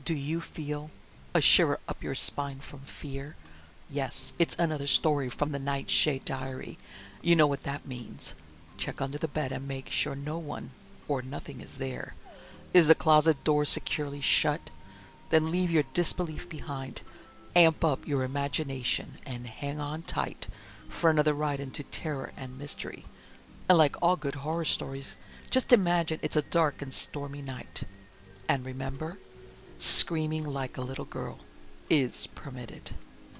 Do you feel a shiver up your spine from fear? Yes, it's another story from the Nightshade Diary. You know what that means. Check under the bed and make sure no one or nothing is there. Is the closet door securely shut? Then leave your disbelief behind. Amp up your imagination and hang on tight for another ride into terror and mystery. And like all good horror stories, just imagine it's a dark and stormy night. And remember, screaming like a little girl is permitted.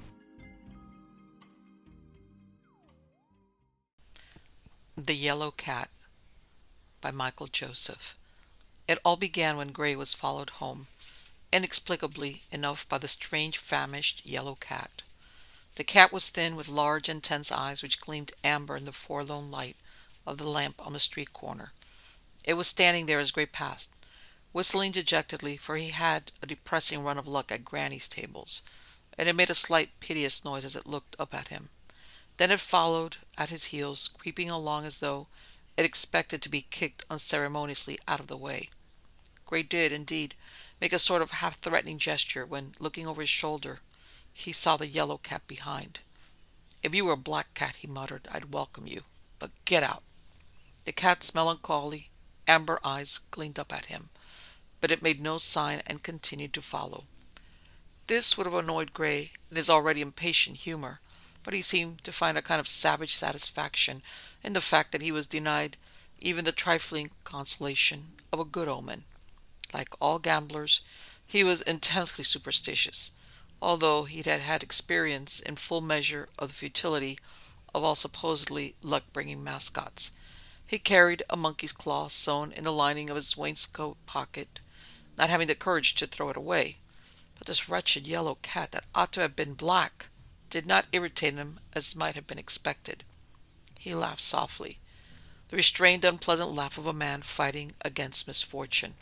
The Yellow Cat by Michael Joseph. It all began when Gray was followed home, inexplicably enough, by the strange famished yellow cat. The cat was thin, with large intense eyes which gleamed amber in the forlorn light of the lamp on the street corner. It was standing there as Gray passed, whistling dejectedly, for he had a depressing run of luck at Granny's tables, and it made a slight piteous noise as it looked up at him. Then it followed at his heels, creeping along as though it expected to be kicked unceremoniously out of the way. Gray did, indeed, make a sort of half-threatening gesture when, looking over his shoulder, he saw the yellow cat behind. "If you were a black cat," he muttered, "I'd welcome you. But get out." The cat's melancholy amber eyes gleamed up at him, but it made no sign and continued to follow. This would have annoyed Gray in his already impatient humor, but he seemed to find a kind of savage satisfaction in the fact that he was denied even the trifling consolation of a good omen. Like all gamblers, he was intensely superstitious, although he had had experience in full measure of the futility of all supposedly luck-bringing mascots. He carried a monkey's claw sewn in the lining of his waistcoat pocket, not having the courage to throw it away. But this wretched yellow cat, that ought to have been black, did not irritate him as might have been expected. He laughed softly, the restrained, unpleasant laugh of a man fighting against misfortune.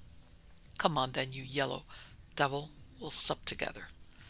"Come on, then, you yellow devil, we'll sup together."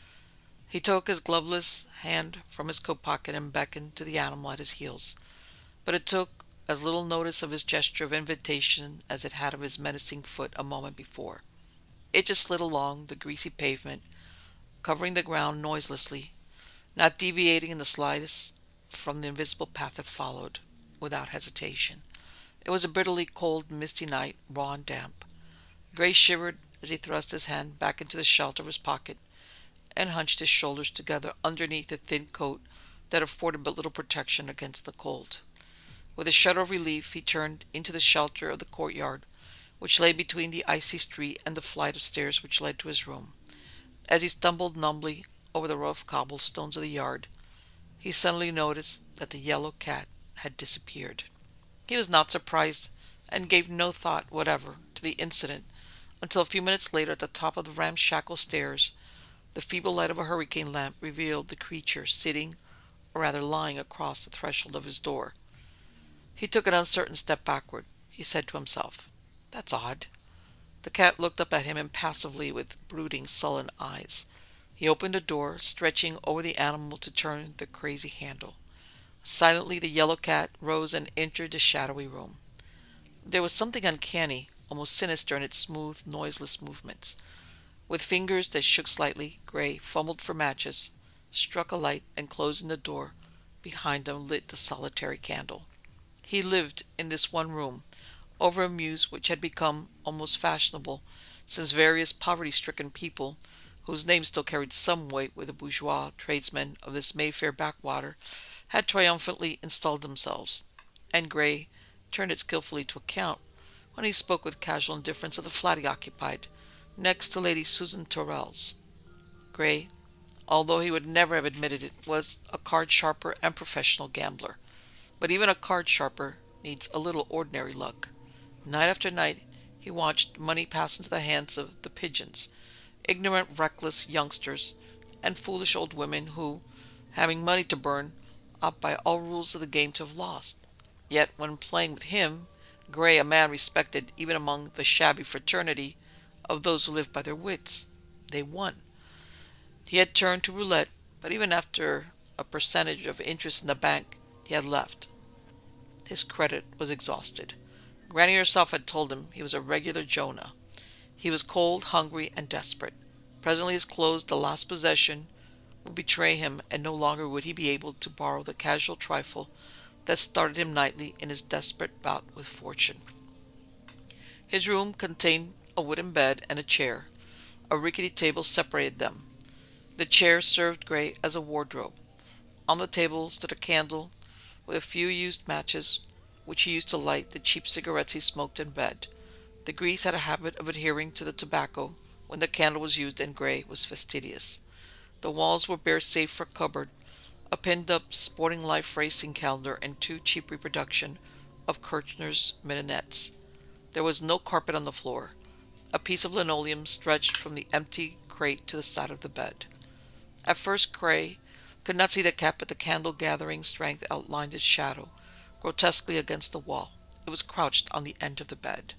He took his gloveless hand from his coat pocket and beckoned to the animal at his heels, but it took as little notice of his gesture of invitation as it had of his menacing foot a moment before. It just slid along the greasy pavement, covering the ground noiselessly, not deviating in the slightest from the invisible path it followed, without hesitation. It was a bitterly cold, misty night, raw and damp. Gray shivered as he thrust his hand back into the shelter of his pocket and hunched his shoulders together underneath a thin coat that afforded but little protection against the cold. With a shudder of relief he turned into the shelter of the courtyard, which lay between the icy street and the flight of stairs which led to his room. As he stumbled numbly over the rough cobblestones of the yard, he suddenly noticed that the yellow cat had disappeared. He was not surprised, and gave no thought whatever to the incident until a few minutes later, at the top of the ramshackle stairs, the feeble light of a hurricane lamp revealed the creature sitting, or rather lying, across the threshold of his door. He took an uncertain step backward. He said to himself, "That's odd." The cat looked up at him impassively with brooding, sullen eyes. He opened the door, stretching over the animal to turn the crazy handle. Silently the yellow cat rose and entered the shadowy room. There was something uncanny, almost sinister, in its smooth, noiseless movements. With fingers that shook slightly, Gray fumbled for matches, struck a light, and closing the door behind them lit the solitary candle. He lived in this one room, over a muse which had become almost fashionable, since various poverty-stricken people, whose names still carried some weight with the bourgeois tradesmen of this Mayfair backwater, had triumphantly installed themselves, and Gray turned it skilfully to account when he spoke with casual indifference of the flat he occupied, next to Lady Susan Tyrrell's. Gray, although he would never have admitted it, was a card-sharper and professional gambler. But even a card-sharper needs a little ordinary luck. Night after night he watched money pass into the hands of the pigeons, ignorant, reckless youngsters, and foolish old women who, having money to burn, ought by all rules of the game to have lost. Yet when playing with him, Gray, a man respected even among the shabby fraternity of those who lived by their wits, they won. He had turned to roulette, but even after a percentage of interest in the bank, he had left. His credit was exhausted. Granny herself had told him he was a regular Jonah. He was cold, hungry, and desperate. Presently his clothes, the last possession, would betray him, and no longer would he be able to borrow the casual trifle that started him nightly in his desperate bout with fortune. His room contained a wooden bed and a chair. A rickety table separated them. The chair served Gray as a wardrobe. On the table stood a candle with a few used matches, which he used to light the cheap cigarettes he smoked in bed. The grease had a habit of adhering to the tobacco when the candle was used, and Gray was fastidious. The walls were bare save for a cupboard, a pinned-up Sporting Life racing calendar, and two cheap reproductions of Kirchner's Minonettes. There was no carpet on the floor. A piece of linoleum stretched from the empty crate to the side of the bed. At first Gray could not see the cat, but the candle-gathering strength outlined its shadow grotesquely against the wall. It was crouched on the end of the bed.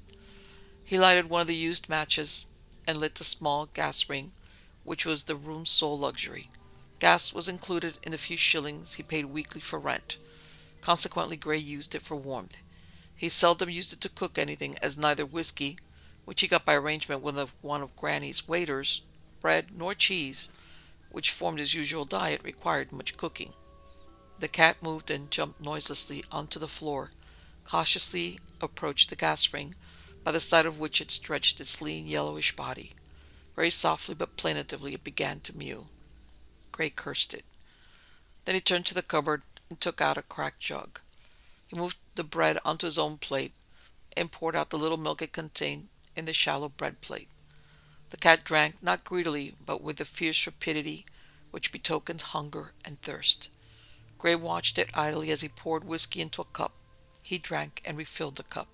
He lighted one of the used matches and lit the small gas ring, which was the room's sole luxury. Gas was included in the few shillings he paid weekly for rent. Consequently, Gray used it for warmth. He seldom used it to cook anything, as neither whiskey, which he got by arrangement with one of Granny's waiters, bread, nor cheese, which formed his usual diet, required much cooking. The cat moved and jumped noiselessly onto the floor, cautiously approached the gas ring, by the side of which it stretched its lean yellowish body. Very softly but plaintively it began to mew. Gray cursed it. Then he turned to the cupboard and took out a cracked jug. He moved the bread onto his own plate and poured out the little milk it contained in the shallow bread plate. The cat drank, not greedily, but with the fierce rapidity which betokens hunger and thirst. Gray watched it idly as he poured whiskey into a cup. He drank and refilled the cup.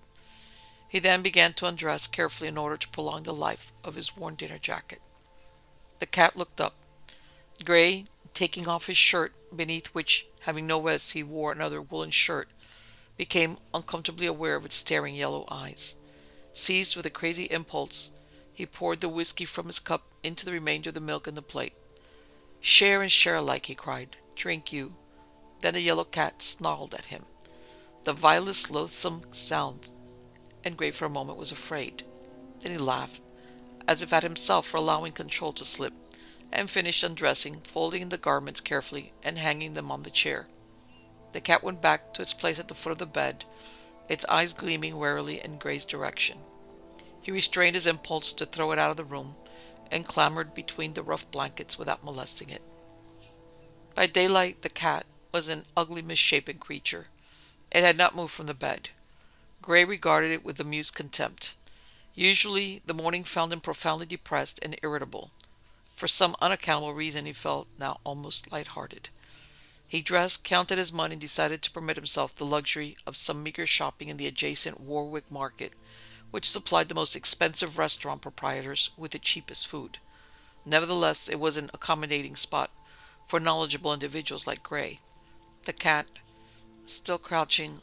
He then began to undress carefully in order to prolong the life of his worn dinner jacket. The cat looked up. Gray, taking off his shirt, beneath which, having no vest, he wore another woolen shirt, became uncomfortably aware of its staring yellow eyes. Seized with a crazy impulse, he poured the whiskey from his cup into the remainder of the milk in the plate. "Share and share alike," he cried. "Drink, you." Then the yellow cat snarled at him. The vilest loathsome sound, and Gray for a moment was afraid. Then he laughed, as if at himself for allowing control to slip, and finished undressing, folding the garments carefully and hanging them on the chair. The cat went back to its place at the foot of the bed, its eyes gleaming warily in Gray's direction. He restrained his impulse to throw it out of the room, and clambered between the rough blankets without molesting it. By daylight the cat was an ugly misshapen creature. It had not moved from the bed. Gray regarded it with amused contempt. Usually the morning found him profoundly depressed and irritable. For some unaccountable reason he felt now almost light-hearted. He dressed, counted his money, and decided to permit himself the luxury of some meager shopping in the adjacent Warwick Market, which supplied the most expensive restaurant proprietors with the cheapest food. Nevertheless, it was an accommodating spot for knowledgeable individuals like Gray. The cat, still crouching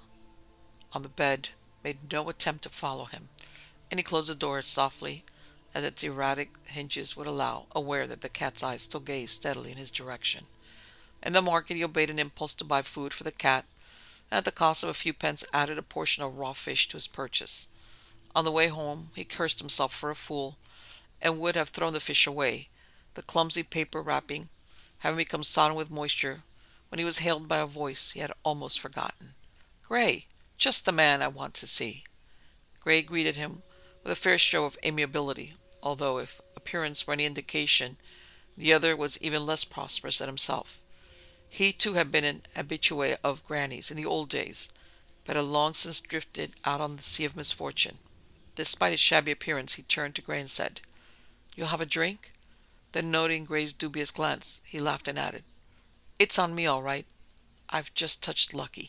on the bed, made no attempt to follow him, and he closed the door as softly as its erratic hinges would allow, aware that the cat's eyes still gazed steadily in his direction. In the market he obeyed an impulse to buy food for the cat, and at the cost of a few pence added a portion of raw fish to his purchase. On the way home he cursed himself for a fool, and would have thrown the fish away, the clumsy paper wrapping having become sodden with moisture, when he was hailed by a voice he had almost forgotten. "Gray, just the man I want to see." Gray greeted him with a fair show of amiability, although, if appearance were any indication, the other was even less prosperous than himself. He too had been an habitué of Granny's in the old days, but had long since drifted out on the sea of misfortune. Despite his shabby appearance, he turned to Gray and said, "You'll have a drink?" Then, noting Gray's dubious glance, he laughed and added, "It's on me all right. I've just touched lucky."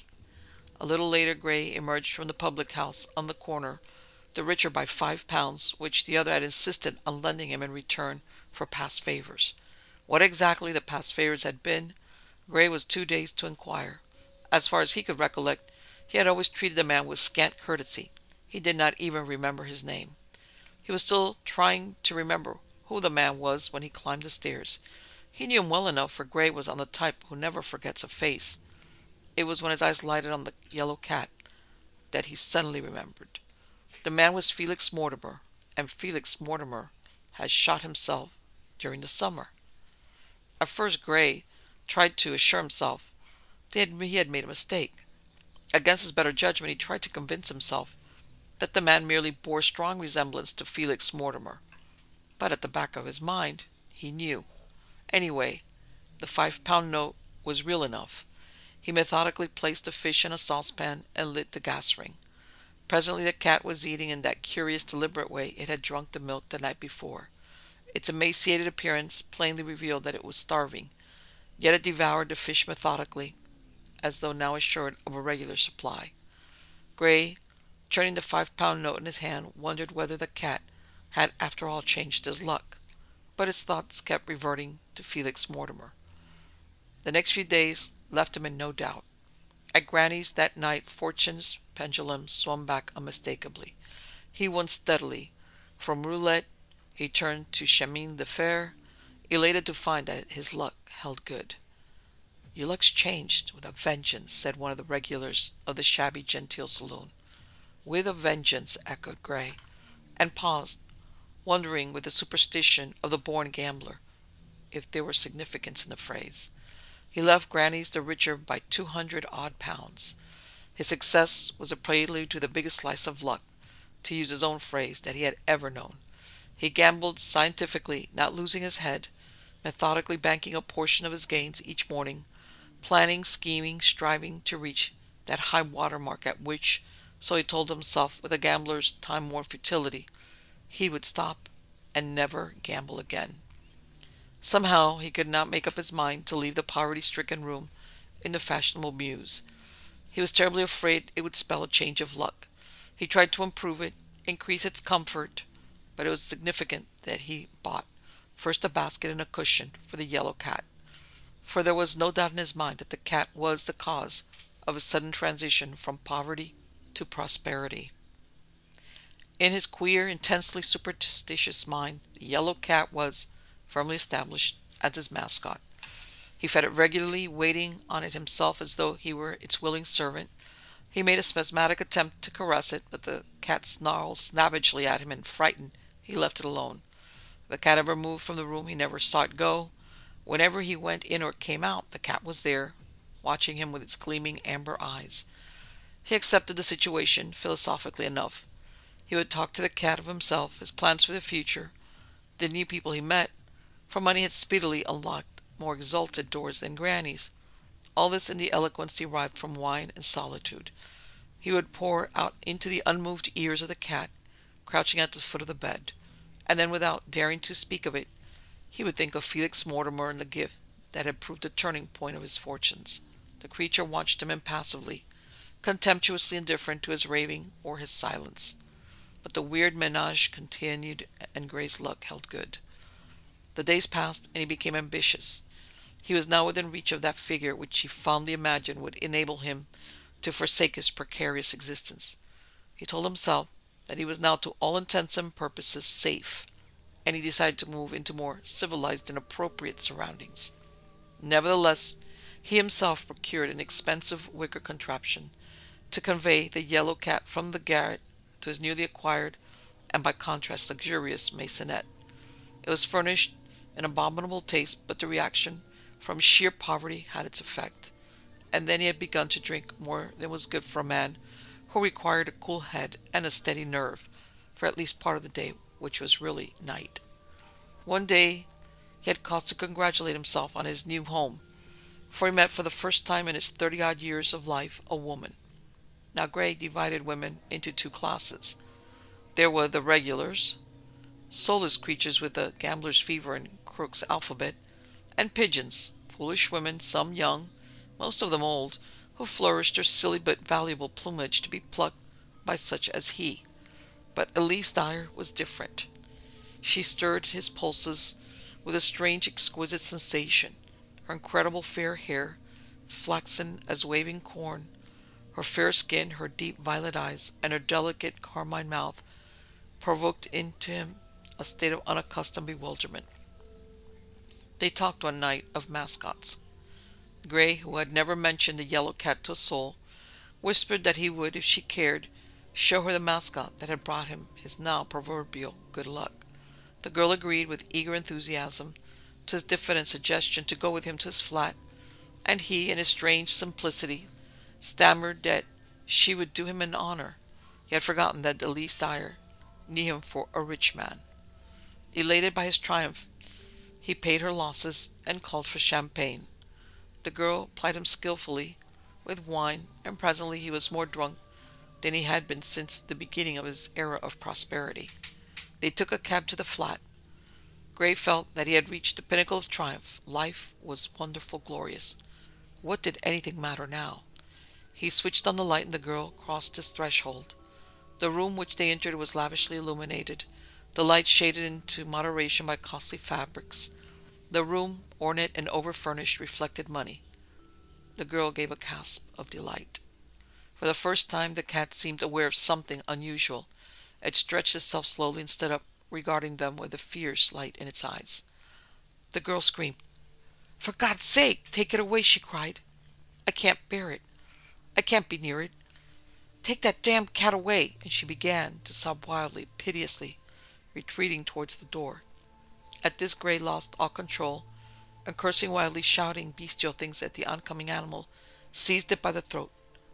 A little later Gray emerged from the public-house on the corner, the richer by £5, which the other had insisted on lending him in return for past favors. What exactly the past favors had been, Gray was too dazed to inquire. As far as he could recollect, he had always treated the man with scant courtesy. He did not even remember his name. He was still trying to remember who the man was when he climbed the stairs. He knew him well enough, for Gray was on the type who never forgets a face. It was when his eyes lighted on the yellow cat that he suddenly remembered. The man was Felix Mortimer, and Felix Mortimer had shot himself during the summer. At first Gray tried to assure himself that he had made a mistake. Against his better judgment, he tried to convince himself that the man merely bore strong resemblance to Felix Mortimer. But at the back of his mind, he knew. Anyway, the £5 note was real enough. He methodically placed the fish in a saucepan and lit the gas ring. Presently the cat was eating in that curious, deliberate way it had drunk the milk the night before. Its emaciated appearance plainly revealed that it was starving, yet it devoured the fish methodically, as though now assured of a regular supply. Gray, turning the £5 note in his hand, wondered whether the cat had after all changed his luck, but his thoughts kept reverting to Felix Mortimer. The next few days left him in no doubt. At Granny's that night Fortune's pendulum swung back unmistakably. He won steadily. From roulette he turned to chemin de fer, elated to find that his luck held good. "Your luck's changed with a vengeance," said one of the regulars of the shabby genteel saloon. "With a vengeance," echoed Gray, and paused, wondering with the superstition of the born gambler if there were significance in the phrase. He left Granny's the richer by 200-odd pounds. His success was a prelude to the biggest slice of luck, to use his own phrase, that he had ever known. He gambled scientifically, not losing his head, methodically banking a portion of his gains each morning, planning, scheming, striving to reach that high water mark at which, so he told himself with a gambler's time-worn futility, he would stop and never gamble again. Somehow he could not make up his mind to leave the poverty-stricken room in the fashionable mews. He was terribly afraid it would spell a change of luck. He tried to improve it, increase its comfort, but it was significant that he bought first a basket and a cushion for the yellow cat, for there was no doubt in his mind that the cat was the cause of his sudden transition from poverty to prosperity. In his queer, intensely superstitious mind, the yellow cat was firmly established as his mascot. He fed it regularly, waiting on it himself as though he were its willing servant. He made a spasmodic attempt to caress it, but the cat snarled savagely at him, and frightened, he left it alone. If the cat ever moved from the room, he never saw it go. Whenever he went in or came out, the cat was there, watching him with its gleaming amber eyes. He accepted the situation philosophically enough. He would talk to the cat of himself, his plans for the future, the new people he met, for money had speedily unlocked more exalted doors than Granny's. All this in the eloquence derived from wine and solitude. He would pour out into the unmoved ears of the cat, crouching at the foot of the bed, and then, without daring to speak of it, he would think of Felix Mortimer and the gift that had proved the turning point of his fortunes. The creature watched him impassively, contemptuously indifferent to his raving or his silence. But the weird menage continued, and Gray's luck held good. The days passed, and he became ambitious. He was now within reach of that figure which he fondly imagined would enable him to forsake his precarious existence. He told himself that he was now to all intents and purposes safe, and he decided to move into more civilized and appropriate surroundings. Nevertheless, he himself procured an expensive wicker contraption to convey the yellow cat from the garret to his newly acquired and by contrast luxurious maisonette. It was furnished in abominable taste, but the reaction from sheer poverty had its effect, and then he had begun to drink more than was good for a man who required a cool head and a steady nerve for at least part of the day, which was really night. One day he had cause to congratulate himself on his new home, for he met for the first time in his 30-odd years of life a woman. Now Gray divided women into two classes. There were the regulars, soulless creatures with the gambler's fever and Crook's alphabet, and pigeons, foolish women, some young, most of them old, who flourished their silly but valuable plumage to be plucked by such as he. But Elise Dyer was different. She stirred his pulses with a strange, exquisite sensation. Her incredible fair hair, flaxen as waving corn, her fair skin, her deep violet eyes, and her delicate carmine mouth provoked into him a state of unaccustomed bewilderment. They talked one night of mascots. Gray, who had never mentioned the yellow cat to a soul, whispered that he would, if she cared, show her the mascot that had brought him his now proverbial good luck. The girl agreed with eager enthusiasm to his diffident suggestion to go with him to his flat, and he, in his strange simplicity, stammered that she would do him an honor. He had forgotten that Elise Dyer knew him for a rich man. Elated by his triumph, he paid her losses and called for champagne. The girl plied him skillfully with wine, and presently he was more drunk than he had been since the beginning of his era of prosperity. They took a cab to the flat. Gray felt that he had reached the pinnacle of triumph. Life was wonderful, glorious. What did anything matter now? He switched on the light and the girl crossed his threshold. The room which they entered was lavishly illuminated, the light shaded into moderation by costly fabrics. The room, ornate and over-furnished, reflected money. The girl gave a gasp of delight. For the first time the cat seemed aware of something unusual. It stretched itself slowly and stood up, regarding them with a fierce light in its eyes. The girl screamed. "For God's sake, take it away!" she cried. "I can't bear it. I can't be near it. Take that damned cat away!" And she began to sob wildly, piteously, retreating towards the door. At this Gray lost all control, and cursing wildly, shouting bestial things at the oncoming animal, seized it by the throat.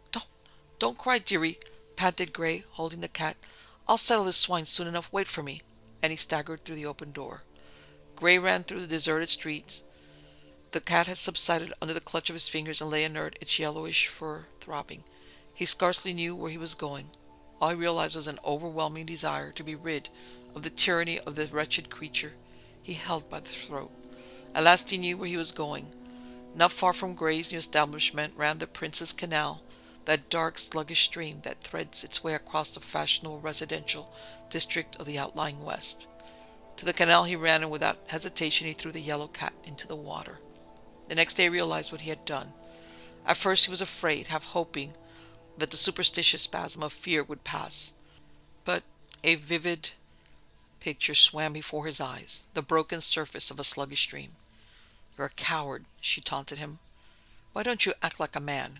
Don't cry, dearie," panted Gray, holding the cat. "I'll settle this swine soon enough. Wait for me." And he staggered through the open door. Gray ran through the deserted streets. The cat had subsided under the clutch of his fingers and lay inert, its yellowish fur throbbing. He scarcely knew where he was going. All he realized was an overwhelming desire to be rid of the tyranny of the wretched creature he held by the throat. At last he knew where he was going. Not far from Gray's new establishment ran the Prince's Canal, that dark, sluggish stream that threads its way across the fashionable residential district of the outlying West. To the canal he ran, and without hesitation he threw the yellow cat into the water. The next day he realized what he had done. At first he was afraid, half hoping that the superstitious spasm of fear would pass. But a vivid picture swam before his eyes, the broken surface of a sluggish stream. "You're a coward," she taunted him. "Why don't you act like a man?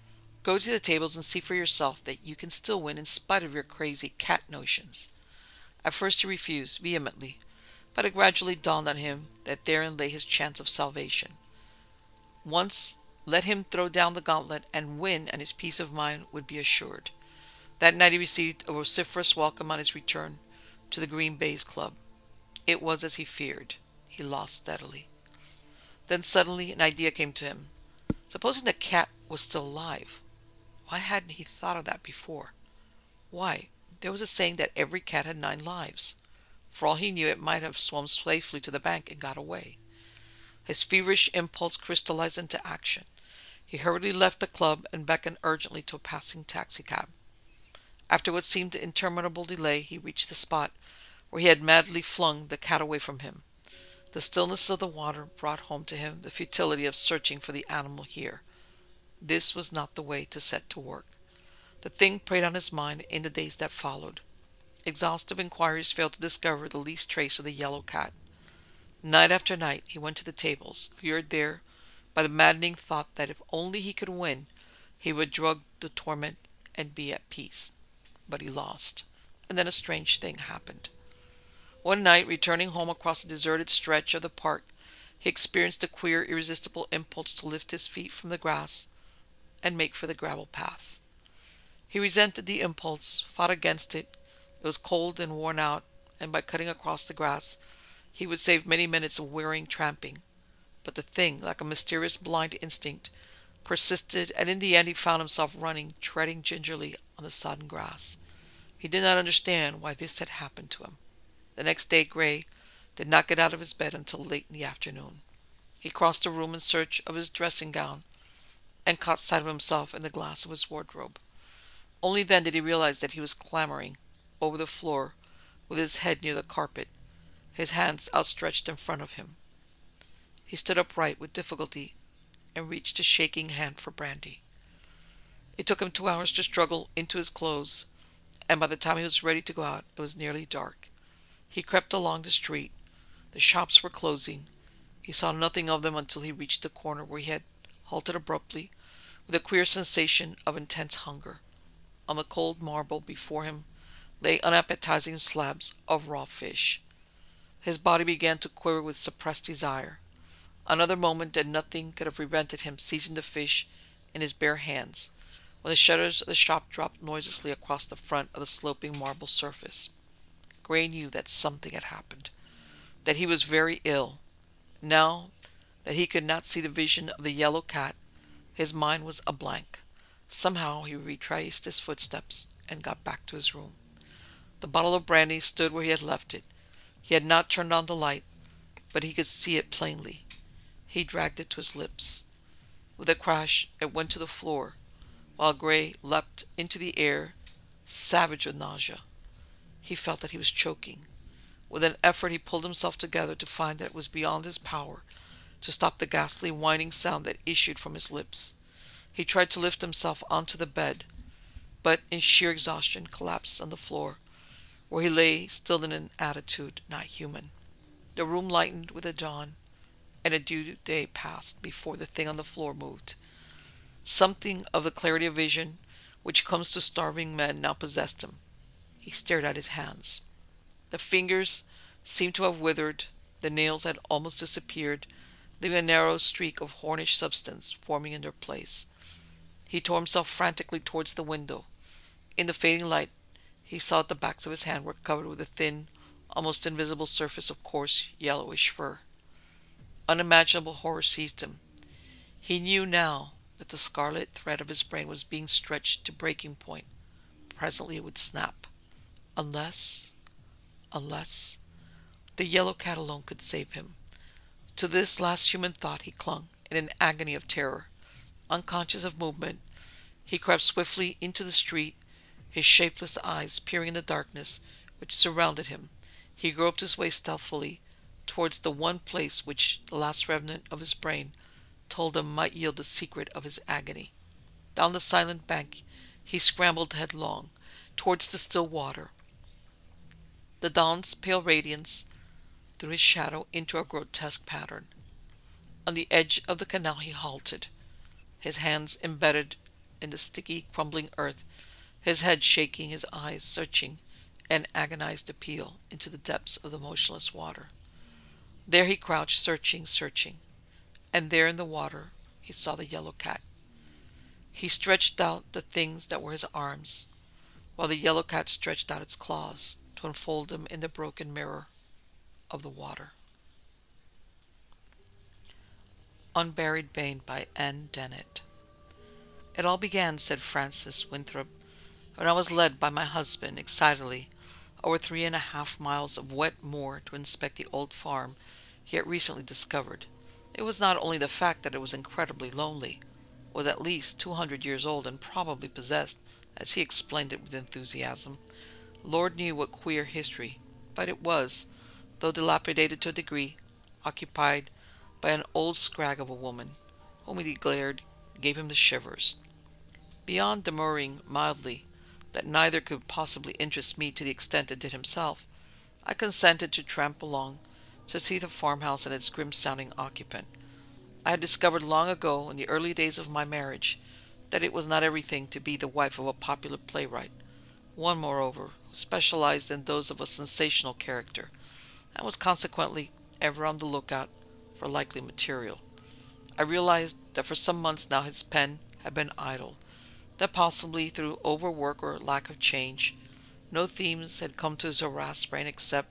Go to the tables and see for yourself that you can still win in spite of your crazy cat notions." At first he refused, vehemently, but it gradually dawned on him that therein lay his chance of salvation. Once let him throw down the gauntlet and win, and his peace of mind would be assured. That night he received a vociferous welcome on his return to the Green Baize Club. It was as he feared. He lost steadily. Then suddenly an idea came to him. Supposing the cat was still alive? Why hadn't he thought of that before? Why, there was a saying that every cat had 9 lives. For all he knew, it might have swum safely to the bank and got away. His feverish impulse crystallized into action. He hurriedly left the club and beckoned urgently to a passing taxicab. After what seemed an interminable delay, he reached the spot where he had madly flung the cat away from him. The stillness of the water brought home to him the futility of searching for the animal here. This was not the way to set to work. The thing preyed on his mind in the days that followed. Exhaustive inquiries failed to discover the least trace of the yellow cat. Night after night he went to the tables, lured there by the maddening thought that if only he could win, he would drug the torment and be at peace. But he lost. And then a strange thing happened. One night, returning home across a deserted stretch of the park, he experienced a queer, irresistible impulse to lift his feet from the grass and make for the gravel path. He resented the impulse, fought against it. It was cold and worn out, and by cutting across the grass, he would save many minutes of wearying tramping. But the thing, like a mysterious blind instinct, persisted, and in the end he found himself running, treading gingerly on the sodden grass. He did not understand why this had happened to him. The next day Gray did not get out of his bed until late in the afternoon. He crossed the room in search of his dressing gown, and caught sight of himself in the glass of his wardrobe. Only then did he realize that he was clambering over the floor with his head near the carpet, his hands outstretched in front of him. He stood upright with difficulty and reached a shaking hand for brandy. It took him 2 hours to struggle into his clothes, and by the time he was ready to go out, it was nearly dark. He crept along the street. The shops were closing. He saw nothing of them until he reached the corner where he had halted abruptly, with a queer sensation of intense hunger. On the cold marble before him lay unappetizing slabs of raw fish. His body began to quiver with suppressed desire. Another moment and nothing could have prevented him seizing the fish in his bare hands, when the shutters of the shop dropped noiselessly across the front of the sloping marble surface. Gray knew that something had happened, that he was very ill. Now that he could not see the vision of the yellow cat, his mind was a blank. Somehow he retraced his footsteps and got back to his room. The bottle of brandy stood where he had left it. He had not turned on the light, but he could see it plainly. He dragged it to his lips. With a crash, it went to the floor, while Gray leapt into the air, savage with nausea. He felt that he was choking. With an effort he pulled himself together to find that it was beyond his power to stop the ghastly whining sound that issued from his lips. He tried to lift himself onto the bed, but in sheer exhaustion collapsed on the floor, where he lay still in an attitude not human. The room lightened with the dawn, and a due day passed before the thing on the floor moved. Something of the clarity of vision which comes to starving men now possessed him. He stared at his hands. The fingers seemed to have withered, the nails had almost disappeared, leaving a narrow streak of hornish substance forming in their place. He tore himself frantically towards the window. In the fading light he saw that the backs of his hands were covered with a thin, almost invisible surface of coarse, yellowish fur. Unimaginable horror seized him. He knew now that the scarlet thread of his brain was being stretched to breaking point. Presently it would snap. Unless the yellow cat alone could save him. To this last human thought he clung in an agony of terror. Unconscious of movement, he crept swiftly into the street, his shapeless eyes peering in the darkness which surrounded him. He groped his way stealthily towards the one place which the last remnant of his brain told him might yield the secret of his agony. Down the silent bank he scrambled headlong, towards the still water. The dawn's pale radiance threw his shadow into a grotesque pattern. On the edge of the canal he halted, his hands embedded in the sticky, crumbling earth, his head shaking, his eyes searching an agonized appeal into the depths of the motionless water. There he crouched, searching, and there in the water he saw the yellow cat. He stretched out the things that were his arms, while the yellow cat stretched out its claws to enfold him in the broken mirror of the water. Unburied Bane by Anne Dennett. It all began, said Francis Winthrop, when I was led by my husband excitedly over 3.5 miles of wet moor to inspect the old farm he had recently discovered. It was not only the fact that it was incredibly lonely, was at least 200 years old and probably possessed, as he explained it with enthusiasm, Lord knew what queer history, but it was, though dilapidated to a degree, occupied by an old scrag of a woman, whom he declared gave him the shivers. Beyond demurring mildly that neither could possibly interest me to the extent it did himself, I consented to tramp along to see the farmhouse and its grim-sounding occupant. I had discovered long ago, in the early days of my marriage, that it was not everything to be the wife of a popular playwright, one, moreover, who specialized in those of a sensational character, and was consequently ever on the lookout for likely material. I realized that for some months now his pen had been idle, that possibly through overwork or lack of change, no themes had come to his harassed brain except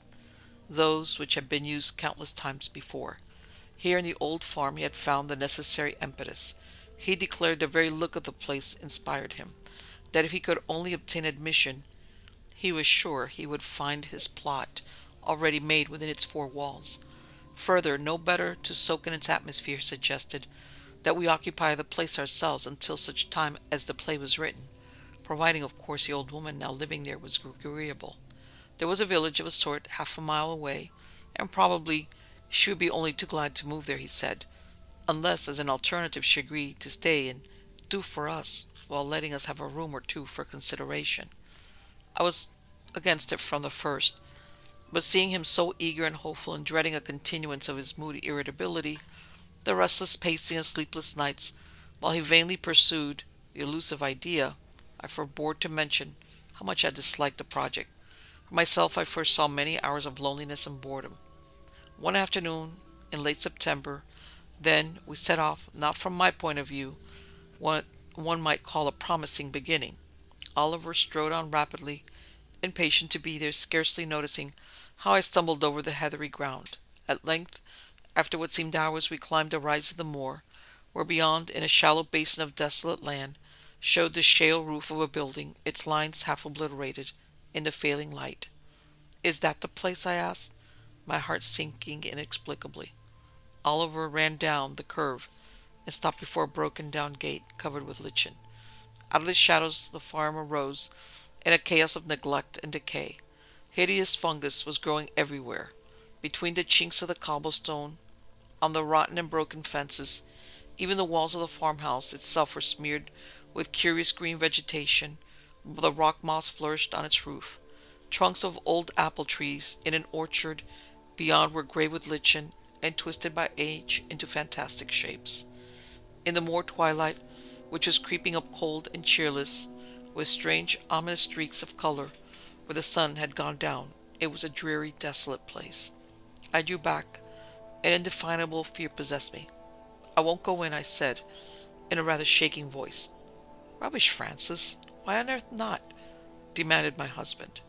those which had been used countless times before. Here in the old farm he had found the necessary impetus. He declared the very look of the place inspired him, that if he could only obtain admission, he was sure he would find his plot already made within its four walls. Further, no better to soak in its atmosphere suggested that we occupy the place ourselves until such time as the play was written, providing of course the old woman now living there was agreeable. There was a village of a sort 1/2 mile away, and probably she would be only too glad to move there, he said, unless as an alternative she agreed to stay and do for us while letting us have a room or two for consideration. I was against it from the first, but seeing him so eager and hopeful and dreading a continuance of his moody irritability, the restless pacing and sleepless nights, while he vainly pursued the elusive idea, I forbore to mention how much I disliked the project. For myself, I first saw many hours of loneliness and boredom. One afternoon in late September, then, we set off, not from my point of view, what one might call a promising beginning. Oliver strode on rapidly, impatient to be there, scarcely noticing how I stumbled over the heathery ground. At length, after what seemed hours, we climbed a rise of the moor, where beyond, in a shallow basin of desolate land, showed the shale roof of a building, its lines half obliterated in the failing light. "Is that the place?" I asked, my heart sinking inexplicably. Oliver ran down the curve and stopped before a broken down gate covered with lichen. Out of the shadows the farm arose in a chaos of neglect and decay. Hideous fungus was growing everywhere, between the chinks of the cobblestone, on the rotten and broken fences. Even the walls of the farmhouse itself were smeared with curious green vegetation, while the rock moss flourished on its roof. Trunks of old apple trees in an orchard beyond were grey with lichen and twisted by age into fantastic shapes. In the moor twilight, which was creeping up cold and cheerless, with strange ominous streaks of color where the sun had gone down, it was a dreary, desolate place. I drew back. An indefinable fear possessed me. "I won't go in," I said, in a rather shaking voice. "Rubbish, Francis. Why on earth not?" demanded my husband.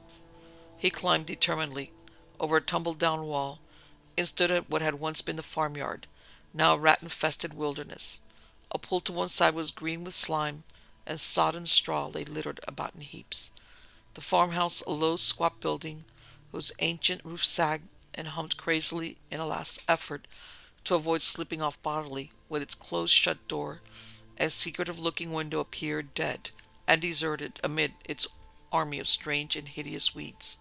He climbed determinedly over a tumble-down wall and stood at what had once been the farmyard, now a rat-infested wilderness. A pool to one side was green with slime, and sodden straw lay littered about in heaps. The farmhouse, a low, squat building, whose ancient roof sagged and hummed crazily in a last effort to avoid slipping off bodily, with its close-shut door and secretive-looking window, appeared dead and deserted amid its army of strange and hideous weeds.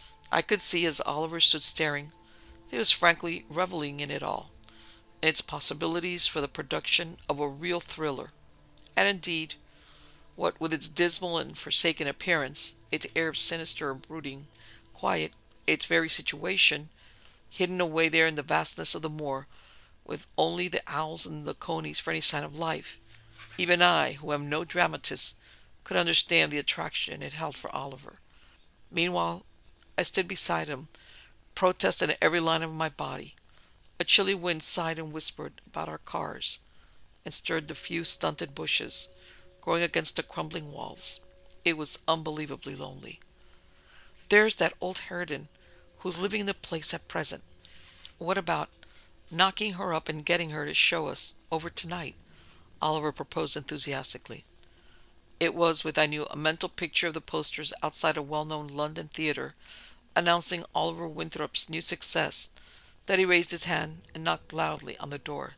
I could see, as Oliver stood staring, that he was frankly reveling in it all, in its possibilities for the production of a real thriller. And indeed, what with its dismal and forsaken appearance, its air of sinister and brooding quiet, its very situation, hidden away there in the vastness of the moor, with only the owls and the conies for any sign of life, even I, who am no dramatist, could understand the attraction it held for Oliver. Meanwhile, I stood beside him, protest in every line of my body. A chilly wind sighed and whispered about our cars, and stirred the few stunted bushes growing against the crumbling walls. It was unbelievably lonely. "There's that old harridan who's living in the place at present. What about knocking her up and getting her to show us over tonight?" Oliver proposed enthusiastically. It was with, I knew, a mental picture of the posters outside a well-known London theatre announcing Oliver Winthrop's new success that he raised his hand and knocked loudly on the door,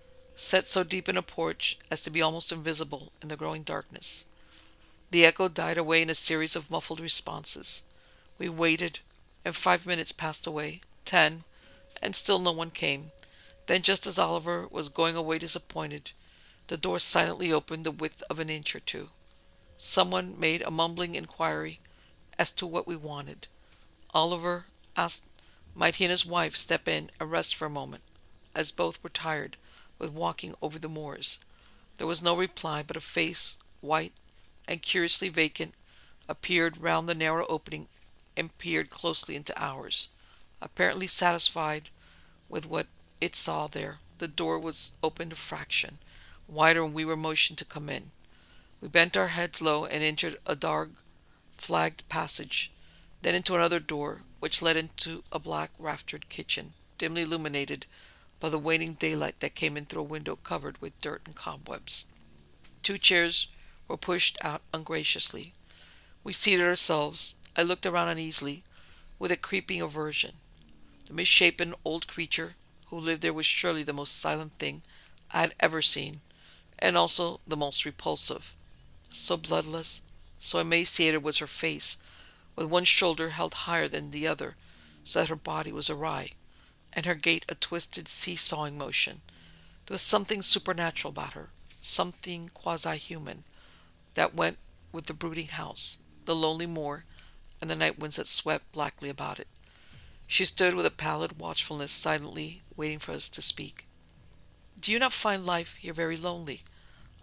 set so deep in a porch as to be almost invisible in the growing darkness. The echo died away in a series of muffled responses. We waited, and 5 minutes passed away, 10, and still no one came. Then, just as Oliver was going away disappointed, the door silently opened the width of an inch or two. Someone made a mumbling inquiry as to what we wanted. Oliver asked might he and his wife step in and rest for a moment, as both were tired with walking over the moors. There was no reply, but a face, white and curiously vacant, appeared round the narrow opening and peered closely into ours. Apparently satisfied with what it saw there, the door was opened a fraction wider and we were motioned to come in. We bent our heads low and entered a dark, flagged passage, then into another door, which led into a black raftered kitchen, dimly illuminated by the waning daylight that came in through a window covered with dirt and cobwebs. 2 chairs were pushed out ungraciously. We seated ourselves. I looked around uneasily, with a creeping aversion. The misshapen old creature who lived there was surely the most silent thing I had ever seen, and also the most repulsive. So bloodless, so emaciated was her face, with one shoulder held higher than the other, so that her body was awry, and her gait a twisted seesawing motion. There was something supernatural about her, something quasi-human, that went with the brooding house, the lonely moor, and the night winds that swept blackly about it. She stood with a pallid watchfulness, silently waiting for us to speak. "Do you not find life here very lonely?"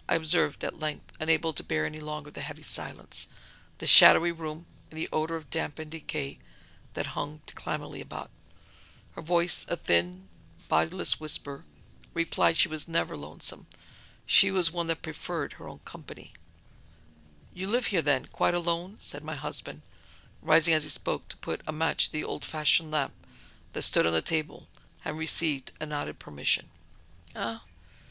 I observed at length, unable to bear any longer the heavy silence, the shadowy room, and the odor of damp and decay that hung declaimingly about. Her voice, a thin, bodiless whisper, replied she was never lonesome. She was one that preferred her own company. "You live here, then, quite alone?" said my husband, rising as he spoke to put a match to the old-fashioned lamp that stood on the table, and received a nodded permission. "Ah,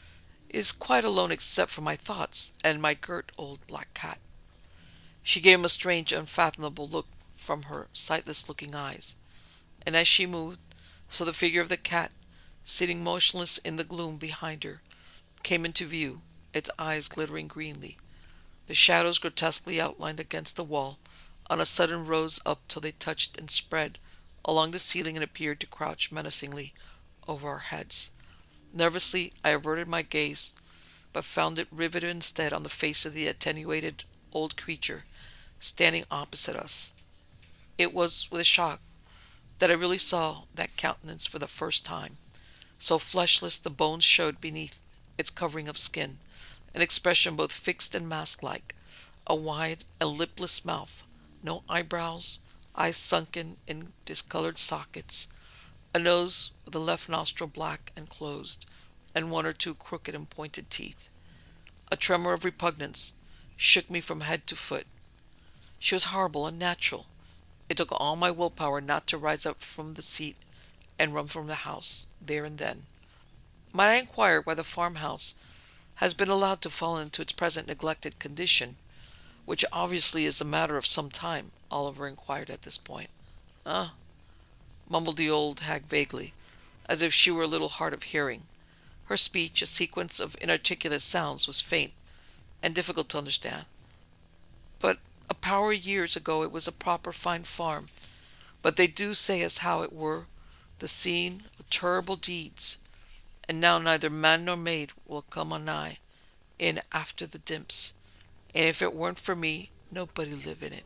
is quite alone except for my thoughts and my girt old black cat." She gave him a strange, unfathomable look from her sightless-looking eyes, and as she moved, so the figure of the cat, sitting motionless in the gloom behind her, came into view, its eyes glittering greenly. The shadows grotesquely outlined against the wall on a sudden rose up till they touched and spread along the ceiling and appeared to crouch menacingly over our heads. Nervously I averted my gaze, but found it riveted instead on the face of the attenuated old creature standing opposite us. It was with a shock that I really saw that countenance for the first time, so fleshless the bones showed beneath its covering of skin, an expression both fixed and mask-like, a wide and lipless mouth, no eyebrows, eyes sunken in discolored sockets, a nose with the left nostril black and closed, and one or two crooked and pointed teeth. A tremor of repugnance shook me from head to foot. She was horrible, unnatural. It took all my willpower not to rise up from the seat and run from the house, there and then. Might I inquire why the farmhouse has been allowed to fall into its present neglected condition, which obviously is a matter of some time?" Oliver inquired at this point. "Ah," mumbled the old hag vaguely, as if she were a little hard of hearing. Her speech, a sequence of inarticulate sounds, was faint and difficult to understand. "But a power years ago it was a proper fine farm, but they do say as how it were the scene of terrible deeds, and now neither man nor maid will come anigh in after the dimps, and if it weren't for me nobody live in it."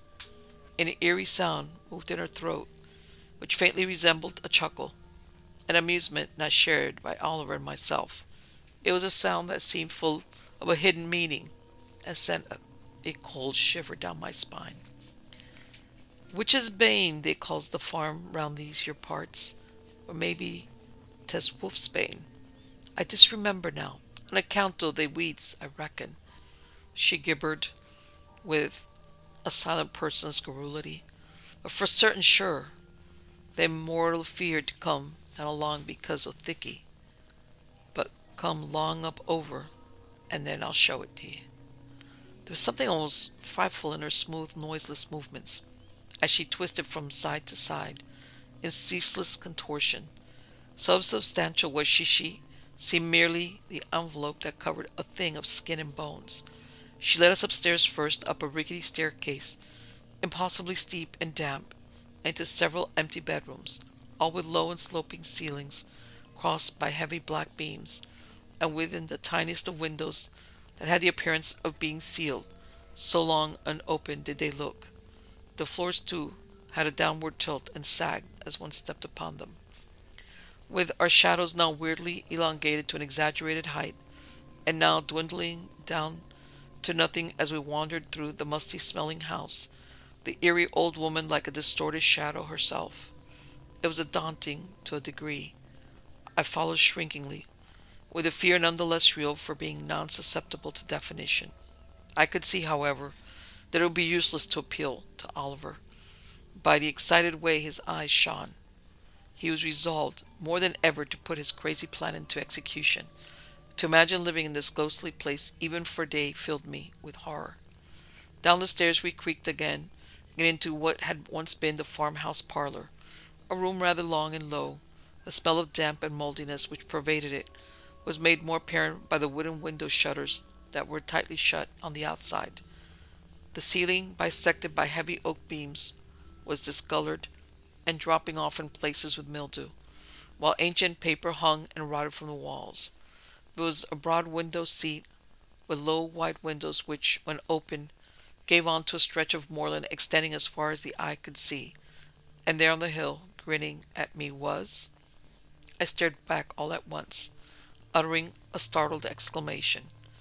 An eerie sound moved in her throat, which faintly resembled a chuckle, an amusement not shared by Oliver and myself. It was a sound that seemed full of a hidden meaning, and sent a cold shiver down my spine. "Witch's bane they calls the farm round these here parts, or maybe 'tis wolf's bane. I disremember now, on account o' they weeds, I reckon," she gibbered with a silent person's garrulity. "But for certain sure, they mortal feared to come down along because o' thiccy. But come 'long up over, and then I'll show it to ye." There was something almost frightful in her smooth, noiseless movements, as she twisted from side to side, in ceaseless contortion. So substantial was she seemed merely the envelope that covered a thing of skin and bones. She led us upstairs first, up a rickety staircase, impossibly steep and damp, and into several empty bedrooms, all with low and sloping ceilings, crossed by heavy black beams, and within the tiniest of windows that had the appearance of being sealed, so long unopened did they look. The floors, too, had a downward tilt, and sagged as one stepped upon them. With our shadows now weirdly elongated to an exaggerated height, and now dwindling down to nothing as we wandered through the musty-smelling house, the eerie old woman like a distorted shadow herself. It was daunting to a degree. I followed shrinkingly, with a fear none the less real for being non-susceptible to definition. I could see, however, that it would be useless to appeal to Oliver. By the excited way his eyes shone, he was resolved more than ever to put his crazy plan into execution. To imagine living in this ghostly place even for a day filled me with horror. Down the stairs we creaked again, and into what had once been the farmhouse parlor, a room rather long and low. The smell of damp and moldiness which pervaded it was made more apparent by the wooden window shutters that were tightly shut on the outside. The ceiling, bisected by heavy oak beams, was discolored and dropping off in places with mildew, while ancient paper hung and rotted from the walls. There was a broad window seat, with low wide windows which, when open, gave on to a stretch of moorland extending as far as the eye could see, and there on the hill, grinning at me, was— I stared back all at once, uttering a startled exclamation.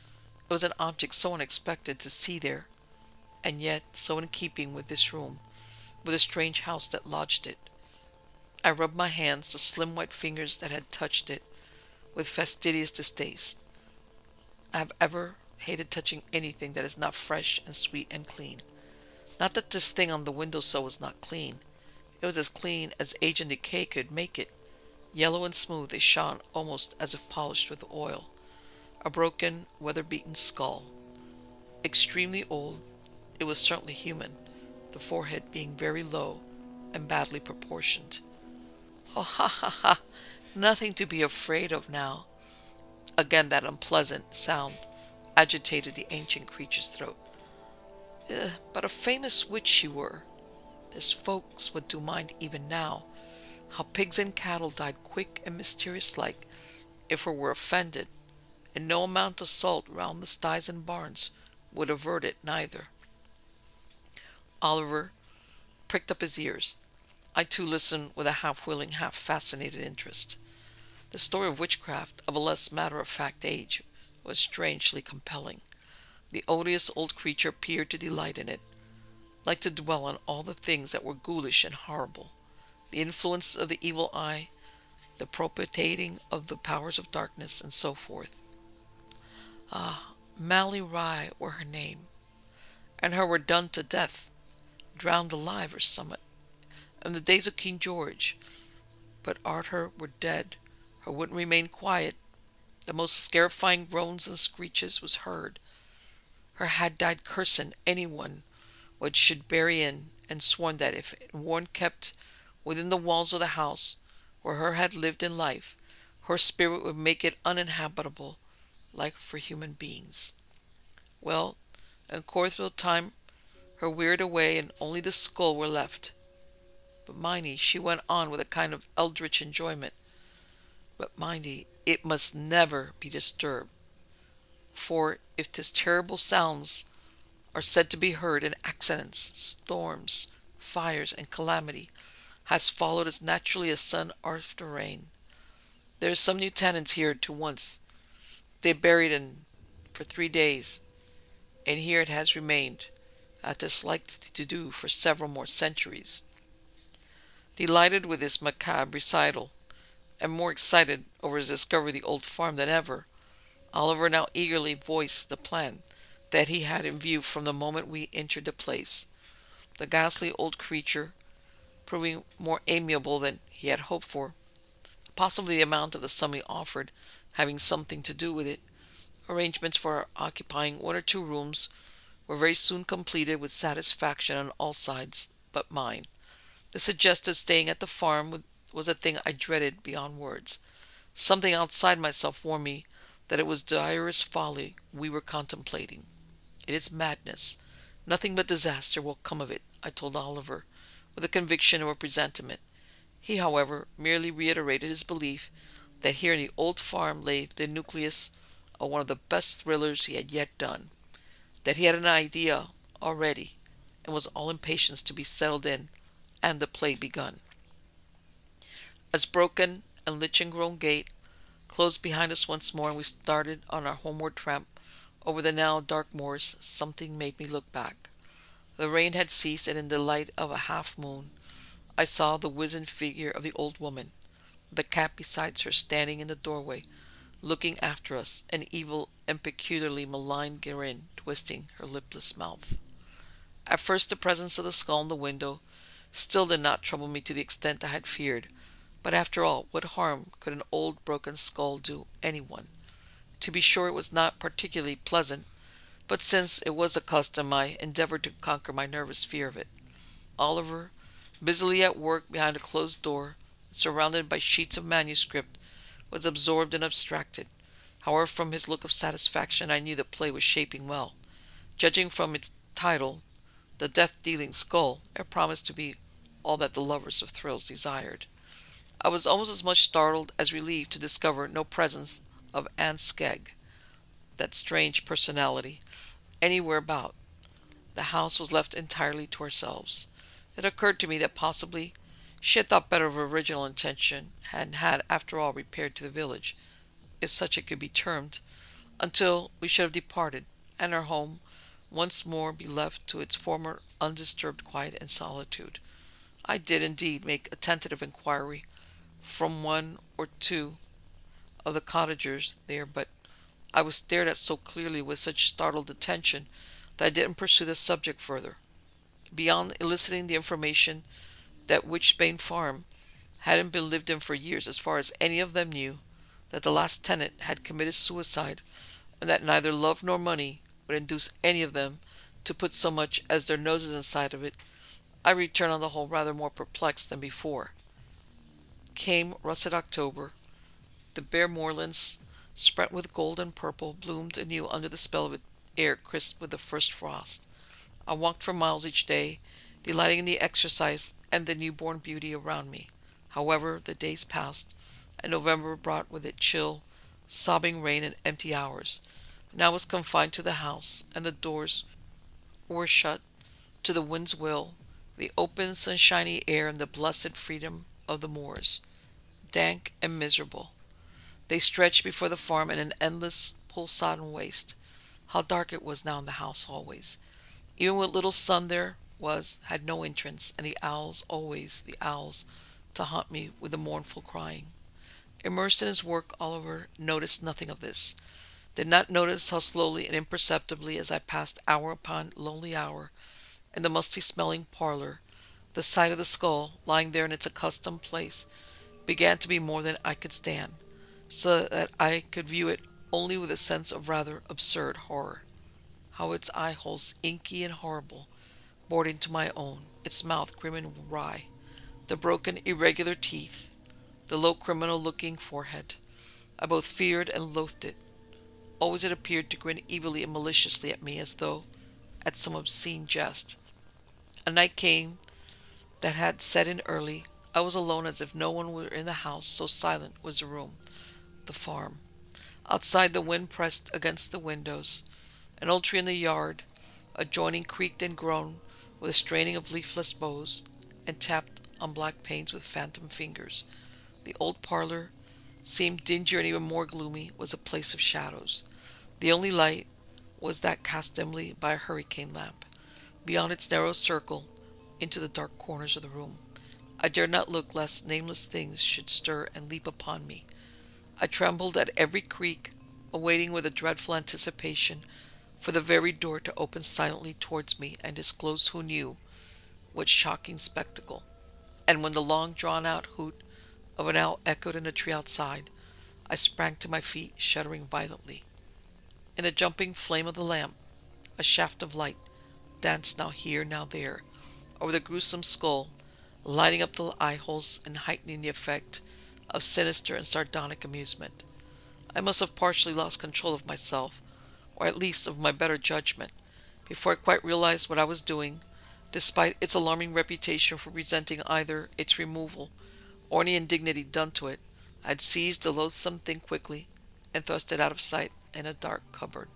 It was an object so unexpected to see there, and yet so in keeping with this room, with the strange house that lodged it. I rubbed my hands, the slim white fingers that had touched it, with fastidious distaste. I have ever hated touching anything that is not fresh and sweet and clean. Not that this thing on the windowsill was not clean. It was as clean as age and decay could make it. Yellow and smooth, it shone almost as if polished with oil. A broken, weather-beaten skull. Extremely old, it was certainly human, the forehead being very low and badly proportioned. Oh, ha, ha, ha! Nothing to be afraid of now. Again that unpleasant sound agitated the ancient creature's throat. But a famous witch she were. There's folks would do mind even now, how pigs and cattle died quick and mysterious like, if her were offended, and no amount of salt round the sties and barns would avert it neither. Oliver pricked up his ears. I too listened with a half-willing, half-fascinated interest. The story of witchcraft of a less matter-of-fact age was strangely compelling. The odious old creature appeared to delight in it, liked to dwell on all the things that were ghoulish and horrible, the influence of the evil eye, the propitiating of the powers of darkness, and so forth. Ah, Mally Rye were her name, and her were done to death, drowned alive or summat, in the days of King George. But art her were dead, her wouldn't remain quiet. The most scarifying groans and screeches was heard. Her had died cursing anyone what should bury in, and sworn that if one kept within the walls of the house where her had lived in life, her spirit would make it uninhabitable, like for human beings. Well, in course of time her wearied away, and only the skull were left. But Miney, she went on with a kind of eldritch enjoyment. But Miney, it must never be disturbed, for if 'tis terrible sounds are said to be heard, and accidents, storms, fires, and calamity has followed as naturally as sun after rain. There is some new tenants here to once. They buried in for 3 days, and here it has remained, as 'tis likely to do for several more centuries. Delighted with this macabre recital, and more excited over his discovery of the old farm than ever, Oliver now eagerly voiced the plan that he had in view from the moment we entered the place. The ghastly old creature proving more amiable than he had hoped for, possibly the amount of the sum he offered having something to do with it, arrangements for our occupying 1 or 2 rooms were very soon completed with satisfaction on all sides but mine. The suggested staying at the farm was a thing I dreaded beyond words. Something outside myself warned me that it was direst folly we were contemplating. It is madness. Nothing but disaster will come of it, I told Oliver, with the conviction of a presentiment. He, however, merely reiterated his belief that here in the old farm lay the nucleus of one of the best thrillers he had yet done, that he had an idea already, and was all impatience to be settled in, and the play begun. As broken and lichen-grown gate closed behind us once more, and we started on our homeward tramp over the now dark moors, something made me look back. The rain had ceased, and in the light of a half-moon I saw the wizened figure of the old woman, the cat beside her, standing in the doorway, looking after us, an evil and peculiarly malign grin twisting her lipless mouth. At first the presence of the skull in the window still did not trouble me to the extent I had feared, but after all, what harm could an old broken skull do anyone? To be sure, it was not particularly pleasant, but since it was a custom, I endeavored to conquer my nervous fear of it. Oliver, busily at work behind a closed door, surrounded by sheets of manuscript, was absorbed and abstracted. However, from his look of satisfaction, I knew the play was shaping well. Judging from its title, The Death-Dealing Skull, it promised to be all that the lovers of thrills desired. I was almost as much startled as relieved to discover no presence of Aunt Skegg, that strange personality, anywhere about. The house was left entirely to ourselves. It occurred to me that possibly she had thought better of her original intention, and had, after all, repaired to the village, if such it could be termed, until we should have departed, and our home once more be left to its former undisturbed quiet and solitude. I did indeed make a tentative inquiry from one or two of the cottagers there, but I was stared at so clearly with such startled attention that I didn't pursue the subject further. Beyond eliciting the information that Witchbane Farm hadn't been lived in for years, as far as any of them knew, that the last tenant had committed suicide, and that neither love nor money would induce any of them to put so much as their noses inside of it, I returned on the whole rather more perplexed than before. Came russet October. The bare moorlands, spread with gold and purple, bloomed anew under the spell of an air crisp with the first frost. I walked for miles each day, delighting in the exercise and the newborn beauty around me. However, the days passed, and November brought with it chill, sobbing rain and empty hours, and I was confined to the house, and the doors were shut to the wind's will, the open sunshiny air and the blessed freedom of the moors. Dank and miserable, they stretched before the farm in an endless, pool-sodden waste. How dark it was now in the house always. Even what little sun there was had no entrance, and the owls, always the owls, to haunt me with the mournful crying. Immersed in his work, Oliver noticed nothing of this, did not notice how slowly and imperceptibly as I passed hour upon lonely hour in the musty-smelling parlor, the sight of the skull, lying there in its accustomed place, began to be more than I could stand, so that I could view it only with a sense of rather absurd horror. How its eye holes, inky and horrible, bored into my own, its mouth grim and wry, the broken, irregular teeth, the low criminal-looking forehead. I both feared and loathed it. Always it appeared to grin evilly and maliciously at me as though at some obscene jest. A night came that had set in early. I was alone as if no one were in the house, so silent was the room, the farm. Outside the wind pressed against the windows. An old tree in the yard adjoining creaked and groaned with a straining of leafless boughs, and tapped on black panes with phantom fingers. The old parlor seemed dingier and even more gloomy, was a place of shadows. The only light was that cast dimly by a hurricane lamp. Beyond its narrow circle, into the dark corners of the room, I dared not look lest nameless things should stir and leap upon me. I trembled at every creak, awaiting with a dreadful anticipation for the very door to open silently towards me and disclose who knew what shocking spectacle. And when the long drawn-out hoot of an owl echoed in a tree outside, I sprang to my feet, shuddering violently. In the jumping flame of the lamp, a shaft of light danced now here, now there, over the gruesome skull, lighting up the eye-holes and heightening the effect of sinister and sardonic amusement. I must have partially lost control of myself, or at least of my better judgment, before I quite realized what I was doing, despite its alarming reputation for resenting either its removal or any indignity done to it. I had seized the loathsome thing quickly and thrust it out of sight in a dark cupboard.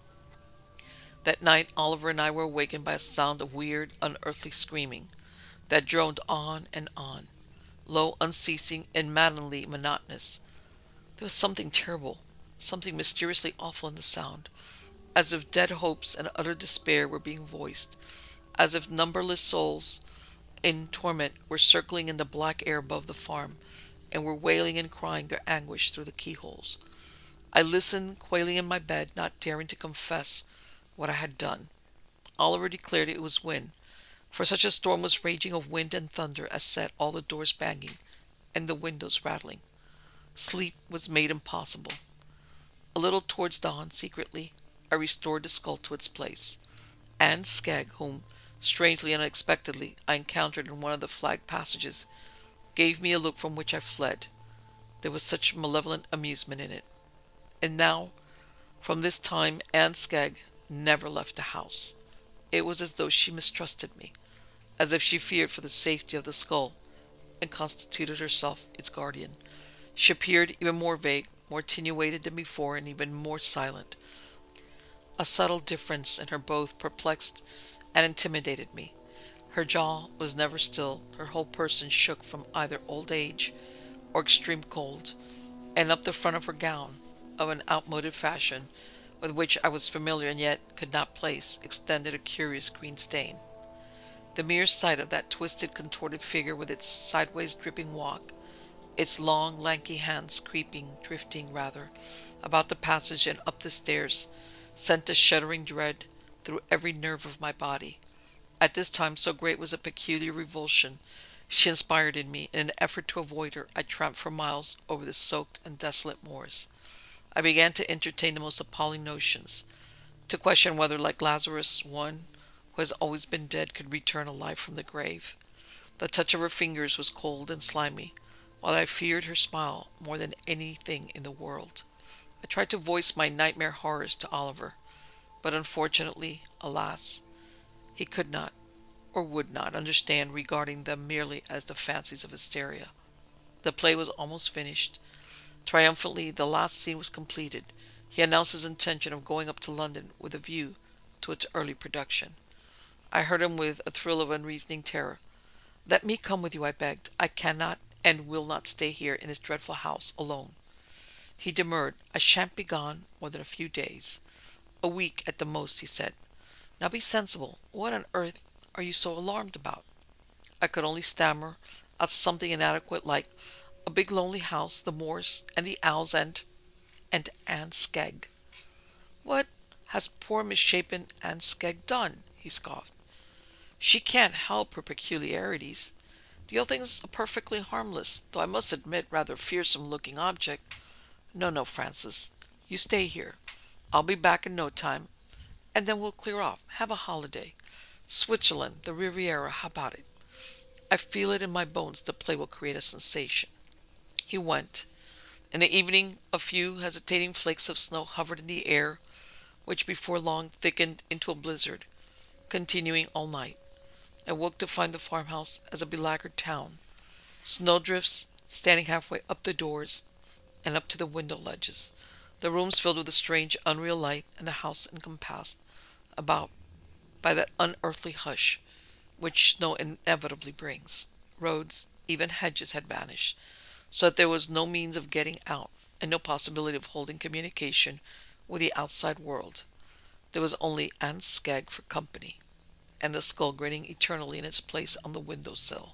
That night Oliver and I were awakened by a sound of weird, unearthly screaming that droned on and on, low, unceasing, and maddeningly monotonous. There was something terrible, something mysteriously awful in the sound, as if dead hopes and utter despair were being voiced, as if numberless souls in torment were circling in the black air above the farm, and were wailing and crying their anguish through the keyholes. I listened, quailing in my bed, not daring to confess what I had done. Oliver declared it was wind, for such a storm was raging of wind and thunder as set all the doors banging and the windows rattling. Sleep was made impossible. A little towards dawn, secretly, I restored the skull to its place. Anne Skegg, whom, strangely and unexpectedly, I encountered in one of the flagged passages, gave me a look from which I fled. There was such malevolent amusement in it. And now, from this time, Anne Skegg never left the house. It was as though she mistrusted me, as if she feared for the safety of the skull, and constituted herself its guardian. She appeared even more vague, more attenuated than before, and even more silent. A subtle difference in her both perplexed and intimidated me. Her jaw was never still, her whole person shook from either old age or extreme cold, and up the front of her gown of an outmoded fashion, with which I was familiar and yet could not place, extended a curious green stain. The mere sight of that twisted, contorted figure with its sideways dripping walk, its long, lanky hands creeping, drifting rather, about the passage and up the stairs, sent a shuddering dread through every nerve of my body. At this time, so great was a peculiar revulsion she inspired in me, in an effort to avoid her, I tramped for miles over the soaked and desolate moors. I began to entertain the most appalling notions, to question whether, like Lazarus, one who has always been dead could return alive from the grave. The touch of her fingers was cold and slimy, while I feared her smile more than anything in the world. I tried to voice my nightmare horrors to Oliver, but unfortunately, alas, he could not, or would not, understand, regarding them merely as the fancies of hysteria. The play was almost finished. Triumphantly, the last scene was completed. He announced his intention of going up to London with a view to its early production. I heard him with a thrill of unreasoning terror. "Let me come with you," I begged. "I cannot and will not stay here in this dreadful house alone." He demurred. "I shan't be gone more than a few days. A week at the most," he said. "Now be sensible. What on earth are you so alarmed about?" I could only stammer out something inadequate like a big lonely house, the moors, and the owls, and Anne Skegg. "What has poor misshapen Anne Skegg done?" he scoffed. "She can't help her peculiarities. The old thing's a perfectly harmless, though I must admit rather fearsome-looking object. No, no, Francis, you stay here. I'll be back in no time, and then we'll clear off, have a holiday. Switzerland, the Riviera, how about it? I feel it in my bones the play will create a sensation." He went. In the evening a few hesitating flakes of snow hovered in the air, which before long thickened into a blizzard, continuing all night. I woke to find the farmhouse as a belagged town, snowdrifts standing halfway up the doors and up to the window ledges, the rooms filled with a strange unreal light, and the house encompassed about by that unearthly hush which snow inevitably brings. Roads, even hedges, had vanished, so that there was no means of getting out, and no possibility of holding communication with the outside world. There was only Aunt Skegg for company, and the skull grinning eternally in its place on the window sill.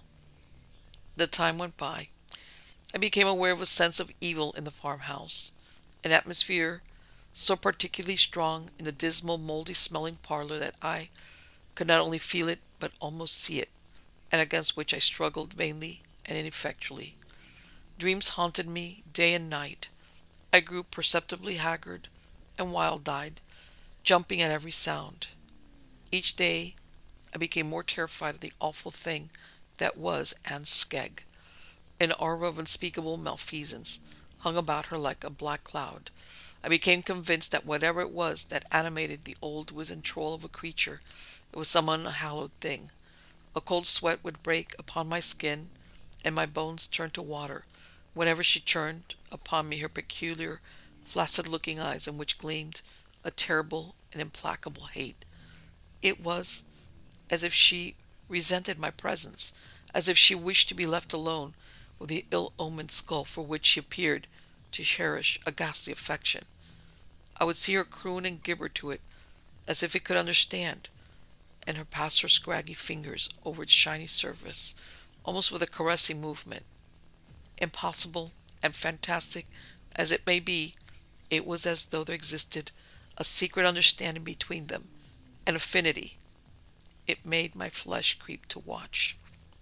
The time went by. I became aware of a sense of evil in the farmhouse, an atmosphere so particularly strong in the dismal, mouldy-smelling parlor that I could not only feel it, but almost see it, and against which I struggled vainly and ineffectually. Dreams haunted me day and night. I grew perceptibly haggard and wild-eyed, jumping at every sound. Each day I became more terrified of the awful thing that was Anne Skegg. An aura of unspeakable malfeasance hung about her like a black cloud. I became convinced that whatever it was that animated the old wizened troll of a creature, it was some unhallowed thing. A cold sweat would break upon my skin, and my bones turn to water, whenever she turned upon me her peculiar, flaccid-looking eyes, in which gleamed a terrible and implacable hate. It was as if she resented my presence, as if she wished to be left alone with the ill-omened skull for which she appeared to cherish a ghastly affection. I would see her croon and gibber to it, as if it could understand, and her pass her scraggy fingers over its shiny surface, almost with a caressing movement. Impossible and fantastic as it may be, it was as though there existed a secret understanding between them, an affinity. It made my flesh creep to watch.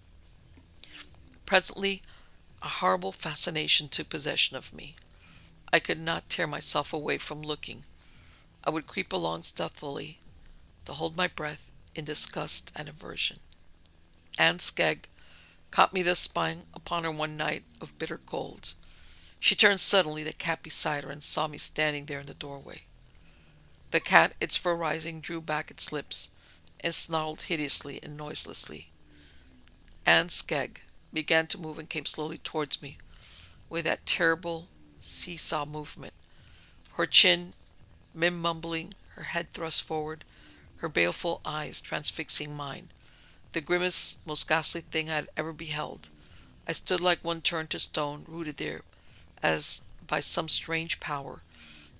Presently a horrible fascination took possession of me. I could not tear myself away from looking. I would creep along stealthily, to hold my breath in disgust and aversion. Anne Skegg caught me thus spying upon her one night of bitter cold. She turned suddenly, the cat beside her, and saw me standing there in the doorway. The cat, its fur rising, drew back its lips and snarled hideously and noiselessly. Anne Skegg began to move and came slowly towards me with that terrible seesaw movement, her chin mim-mumbling, her head thrust forward, her baleful eyes transfixing mine, the grimmest, most ghastly thing I had ever beheld. I stood like one turned to stone, rooted there, as by some strange power.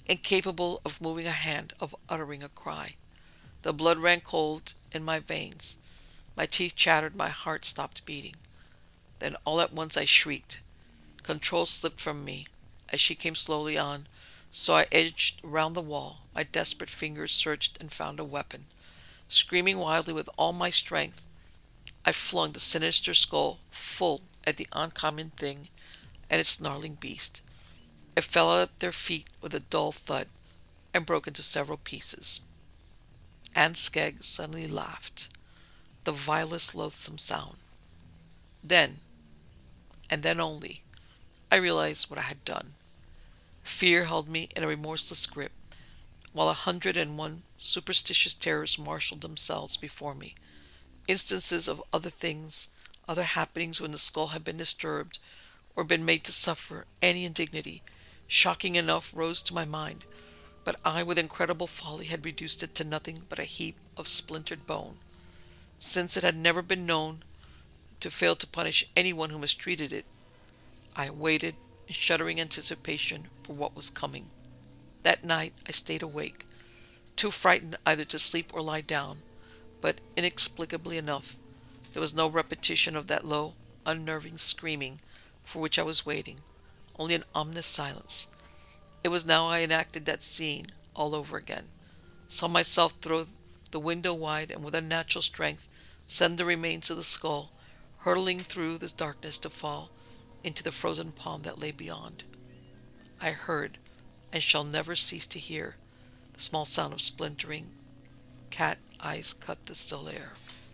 incapable of moving a hand, of uttering a cry. The blood ran cold in my veins. My teeth chattered, my heart stopped beating. Then all at once I shrieked. Control slipped from me as she came slowly on, so I edged round the wall. My desperate fingers searched and found a weapon. Screaming wildly with all my strength, I flung the sinister skull full at the uncommon thing and its snarling beast. It fell at their feet with a dull thud and broke into several pieces. Anne Skegg suddenly laughed, the vilest loathsome sound. Then, and then only, I realized what I had done. Fear held me in a remorseless grip, while 101 superstitious terrors marshaled themselves before me. Instances of other things, other happenings when the skull had been disturbed or been made to suffer any indignity, shocking enough, rose to my mind, but I with incredible folly had reduced it to nothing but a heap of splintered bone. Since it had never been known to fail to punish anyone who mistreated it, I waited in shuddering anticipation for what was coming. That night I stayed awake, too frightened either to sleep or lie down, but inexplicably enough, there was no repetition of that low, unnerving screaming for which I was waiting, only an ominous silence. It was now I enacted that scene all over again, saw myself throw the window wide and with unnatural strength send the remains of the skull hurtling through the darkness to fall into the frozen pond that lay beyond. I heard, and shall never cease to hear, the small sound of splintering cat eyes cut the still air.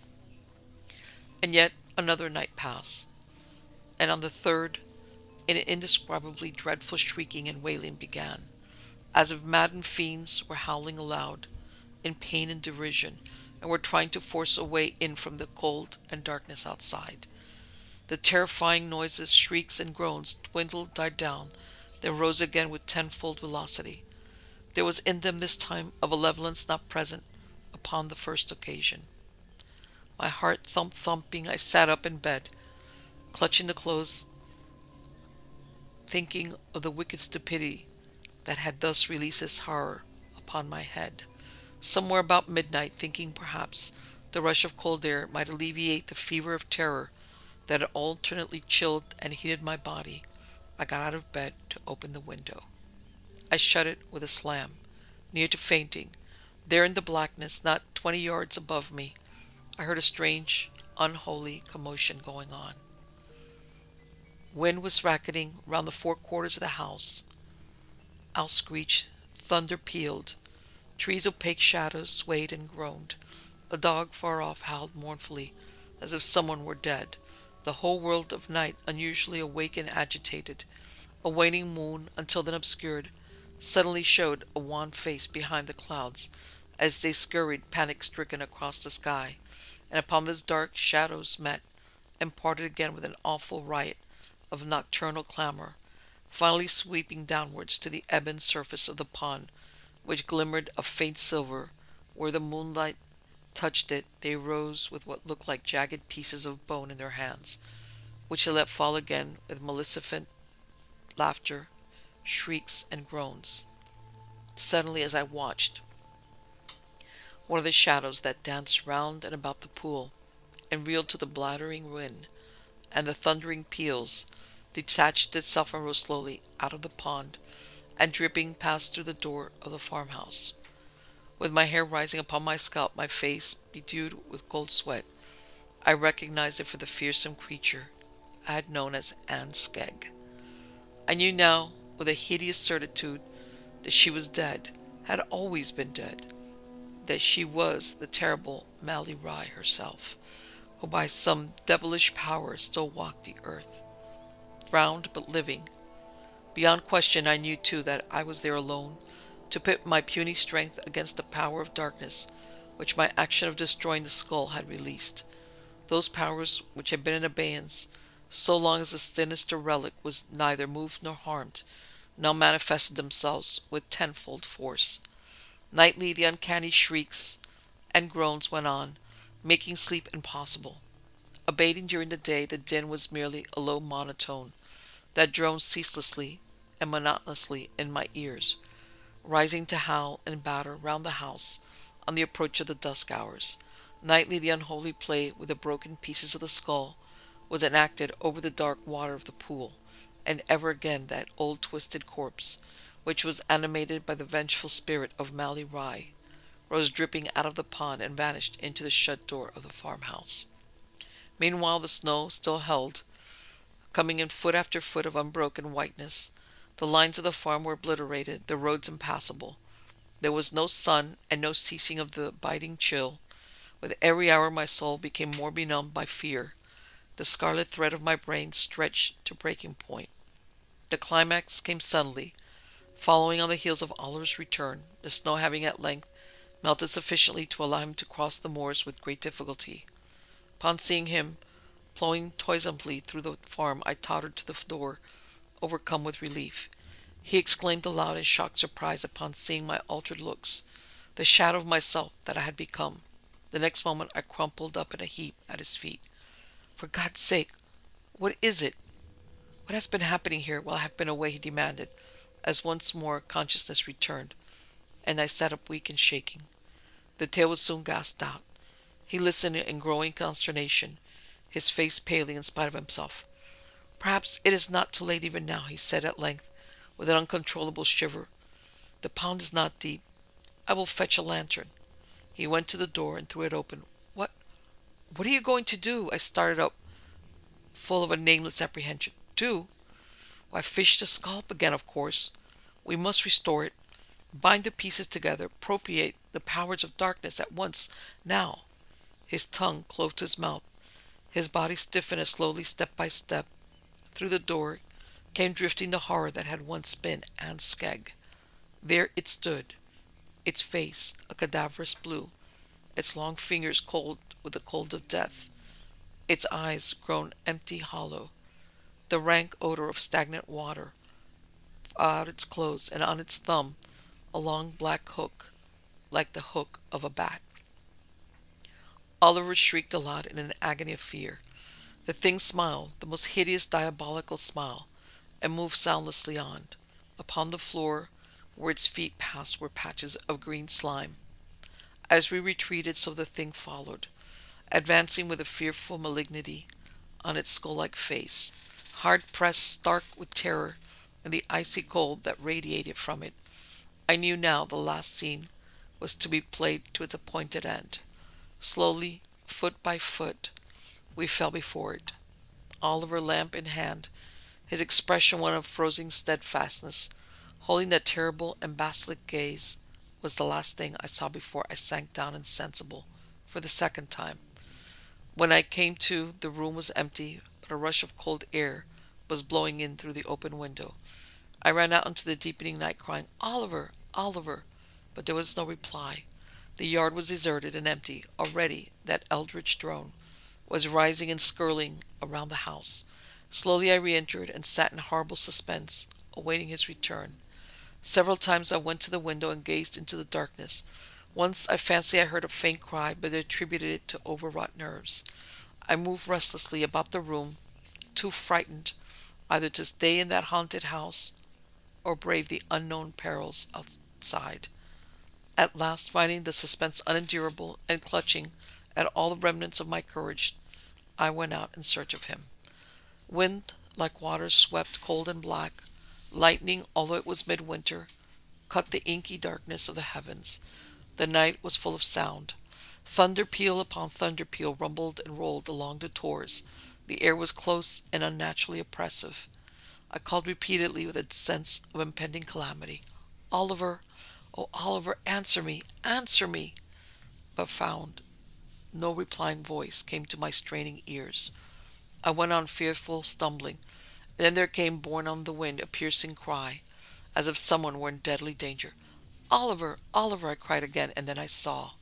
And yet another night passed, and on the third an indescribably dreadful shrieking and wailing began, as if maddened fiends were howling aloud, in pain and derision, and were trying to force a way in from the cold and darkness outside. The terrifying noises, shrieks, and groans dwindled, died down, then rose again with tenfold velocity. There was in them this time a malevolence not present upon the first occasion. My heart thumping, I sat up in bed, clutching the clothes, thinking of the wicked stupidity that had thus released its horror upon my head. Somewhere about midnight, thinking perhaps the rush of cold air might alleviate the fever of terror that had alternately chilled and heated my body, I got out of bed to open the window. I shut it with a slam, near to fainting. There in the blackness, not 20 yards above me, I heard a strange, unholy commotion going on. Wind was racketing round the four quarters of the house. Owl screeched, thunder pealed, trees' opaque shadows swayed and groaned. A dog far off howled mournfully, as if someone were dead. The whole world of night, unusually awake and agitated, a waning moon, until then obscured, suddenly showed a wan face behind the clouds, as they scurried panic-stricken across the sky, and upon this dark shadows met, and parted again with an awful riot of nocturnal clamor, finally sweeping downwards to the ebon surface of the pond, which glimmered a faint silver. Where the moonlight touched it, they rose with what looked like jagged pieces of bone in their hands, which they let fall again with maleficent laughter, shrieks, and groans. Suddenly, as I watched, one of the shadows that danced round and about the pool, and reeled to the blattering wind and the thundering peals, detached itself and rose slowly out of the pond, and dripping passed through the door of the farmhouse. With my hair rising upon my scalp, my face bedewed with cold sweat, I recognized it for the fearsome creature I had known as Anne Skegg. I knew now, with a hideous certitude, that she was dead, had always been dead, that she was the terrible Mally Rye herself, who by some devilish power still walked the earth, drowned but living. Beyond question I knew too that I was there alone, to pit my puny strength against the power of darkness which my action of destroying the skull had released. Those powers which had been in abeyance so long as the sinister relic was neither moved nor harmed, now manifested themselves with tenfold force. Nightly the uncanny shrieks and groans went on, making sleep impossible. Abating during the day, the din was merely a low monotone that droned ceaselessly and monotonously in my ears. rising to howl and batter round the house on the approach of the dusk hours. Nightly the unholy play with the broken pieces of the skull was enacted over the dark water of the pool, and ever again that old twisted corpse, which was animated by the vengeful spirit of Mali Rai, rose dripping out of the pond and vanished into the shut door of the farmhouse. Meanwhile the snow still held, coming in foot after foot of unbroken whiteness. The lines of the farm were obliterated, the roads impassable. There was no sun and no ceasing of the biting chill. With every hour my soul became more benumbed by fear. The scarlet thread of my brain stretched to breaking point. The climax came suddenly, following on the heels of Oliver's return, the snow having at length melted sufficiently to allow him to cross the moors with great difficulty. Upon seeing him plowing toilsomely through the farm, I tottered to the door, overcome with relief. He exclaimed aloud in shocked surprise upon seeing my altered looks, the shadow of myself that I had become. The next moment I crumpled up in a heap at his feet. "For God's sake, what is it? What has been happening here while I have been away?" he demanded, as once more consciousness returned, and I sat up weak and shaking. The tale was soon gasped out. He listened in growing consternation, his face paling in spite of himself. "Perhaps it is not too late even now," he said at length, with an uncontrollable shiver. "The pond is not deep. I will fetch a lantern." He went to the door and threw it open. What are you going to do?" I started up, full of a nameless apprehension. "Do? Why, fish the skull up again, of course. We must restore it, bind the pieces together, appropriate the powers of darkness at once, now." His tongue clove to his mouth. His body stiffened as slowly, step by step, through the door came drifting the horror that had once been Anne Skegg. There it stood, its face a cadaverous blue, its long fingers cold with the cold of death, its eyes grown empty hollow, the rank odor of stagnant water about its clothes, and on its thumb a long black hook, like the hook of a bat. Oliver shrieked aloud in an agony of fear. The thing smiled, the most hideous diabolical smile, and moved soundlessly on. Upon the floor, where its feet passed, were patches of green slime. As we retreated, so the thing followed, advancing with a fearful malignity on its skull-like face, hard-pressed, stark with terror and the icy cold that radiated from it. I knew now the last scene was to be played to its appointed end. Slowly, foot by foot, we fell before it. Oliver, lamp in hand, his expression one of frozen steadfastness, holding that terrible and basilisk gaze, was the last thing I saw before I sank down insensible for the second time. When I came to, the room was empty, but a rush of cold air was blowing in through the open window. I ran out into the deepening night, crying, "Oliver! Oliver!" But there was no reply. The yard was deserted and empty. Already that eldritch drone was rising and skirling around the house. Slowly I re-entered and sat in horrible suspense, awaiting his return. Several times I went to the window and gazed into the darkness. Once I fancied I heard a faint cry, but attributed it to overwrought nerves. I moved restlessly about the room, too frightened either to stay in that haunted house or brave the unknown perils outside. At last, finding the suspense unendurable and clutching at all the remnants of my courage, I went out in search of him. Wind, like waters, swept cold and black. Lightning, although it was midwinter, cut the inky darkness of the heavens. The night was full of sound. Thunder peal upon thunder peal rumbled and rolled along the tors. The air was close and unnaturally oppressive. I called repeatedly with a sense of impending calamity. "Oliver! Oh, Oliver, answer me! Answer me!" But found no replying voice came to my straining ears. I went on fearful, stumbling, and then there came, borne on the wind, a piercing cry, as if someone were in deadly danger. "Oliver! Oliver!" I cried again, and then I saw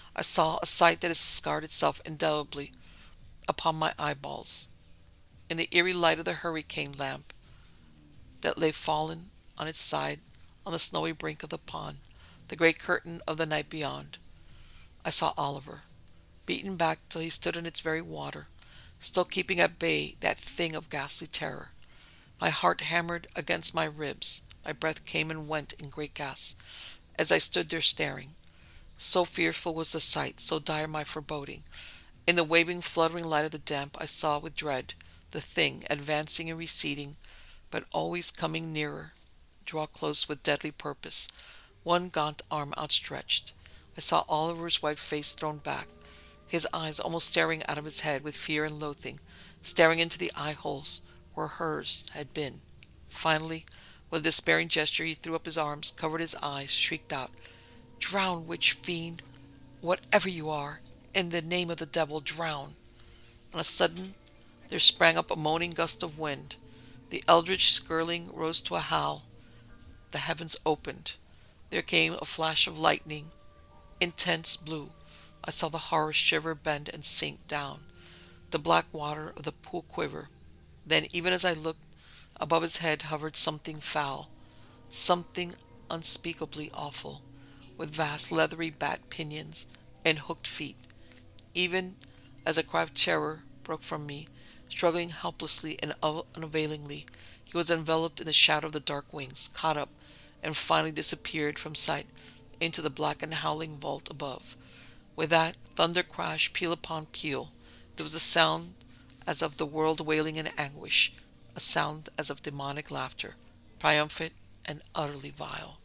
a sight that has scarred itself indelibly upon my eyeballs. In the eerie light of the hurricane lamp that lay fallen on its side on the snowy brink of the pond, the great curtain of the night beyond, I saw Oliver, beaten back till he stood in its very water, still keeping at bay that thing of ghastly terror. My heart hammered against my ribs. My breath came and went in great gasps as I stood there staring. So fearful was the sight, so dire my foreboding. In the waving, fluttering light of the damp, I saw with dread the thing, advancing and receding, but always coming nearer, draw close with deadly purpose, one gaunt arm outstretched. I saw Oliver's white face thrown back, his eyes almost staring out of his head with fear and loathing, staring into the eye holes where hers had been. Finally, with a despairing gesture, he threw up his arms, covered his eyes, shrieked out, "Drown, witch fiend! Whatever you are! In the name of the devil, drown!" On a sudden there sprang up a moaning gust of wind. The eldritch skirling rose to a howl. The heavens opened. There came a flash of lightning, intense blue. I saw the horror shiver, bend, and sink down. The black water of the pool quiver. Then, even as I looked, above his head hovered something foul, something unspeakably awful, with vast leathery bat pinions and hooked feet. Even as a cry of terror broke from me, struggling helplessly and unavailingly, he was enveloped in the shadow of the dark wings, caught up, and finally disappeared from sight into the black and howling vault above. With that, thunder crashed peal upon peal. There was a sound as of the world wailing in anguish, a sound as of demonic laughter, triumphant and utterly vile.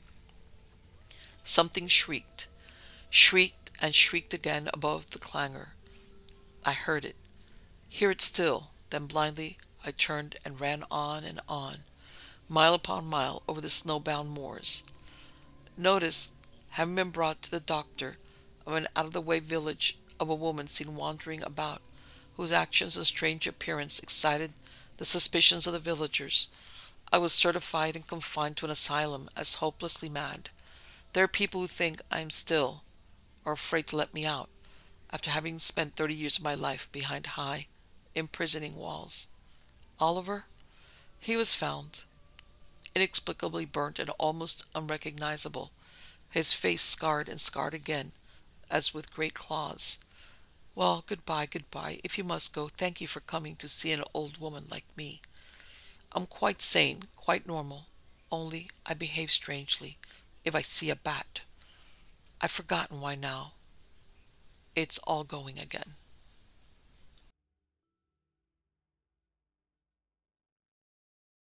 Something shrieked, shrieked and shrieked again above the clangor. I heard it, hear it still, then blindly I turned and ran on, mile upon mile over the snowbound moors. Notice, having been brought to the doctor, of an out-of-the-way village of a woman seen wandering about, whose actions and strange appearance excited the suspicions of the villagers. I was certified and confined to an asylum as hopelessly mad. There are people who think I am still, or afraid to let me out, after having spent 30 years of my life behind high, imprisoning walls. Oliver? He was found, inexplicably burnt and almost unrecognizable, his face scarred and scarred again, as with great claws. Well, goodbye, goodbye. If you must go, thank you for coming to see an old woman like me. I'm quite sane, quite normal. Only I behave strangely if I see a bat. I've forgotten why now. It's all going again.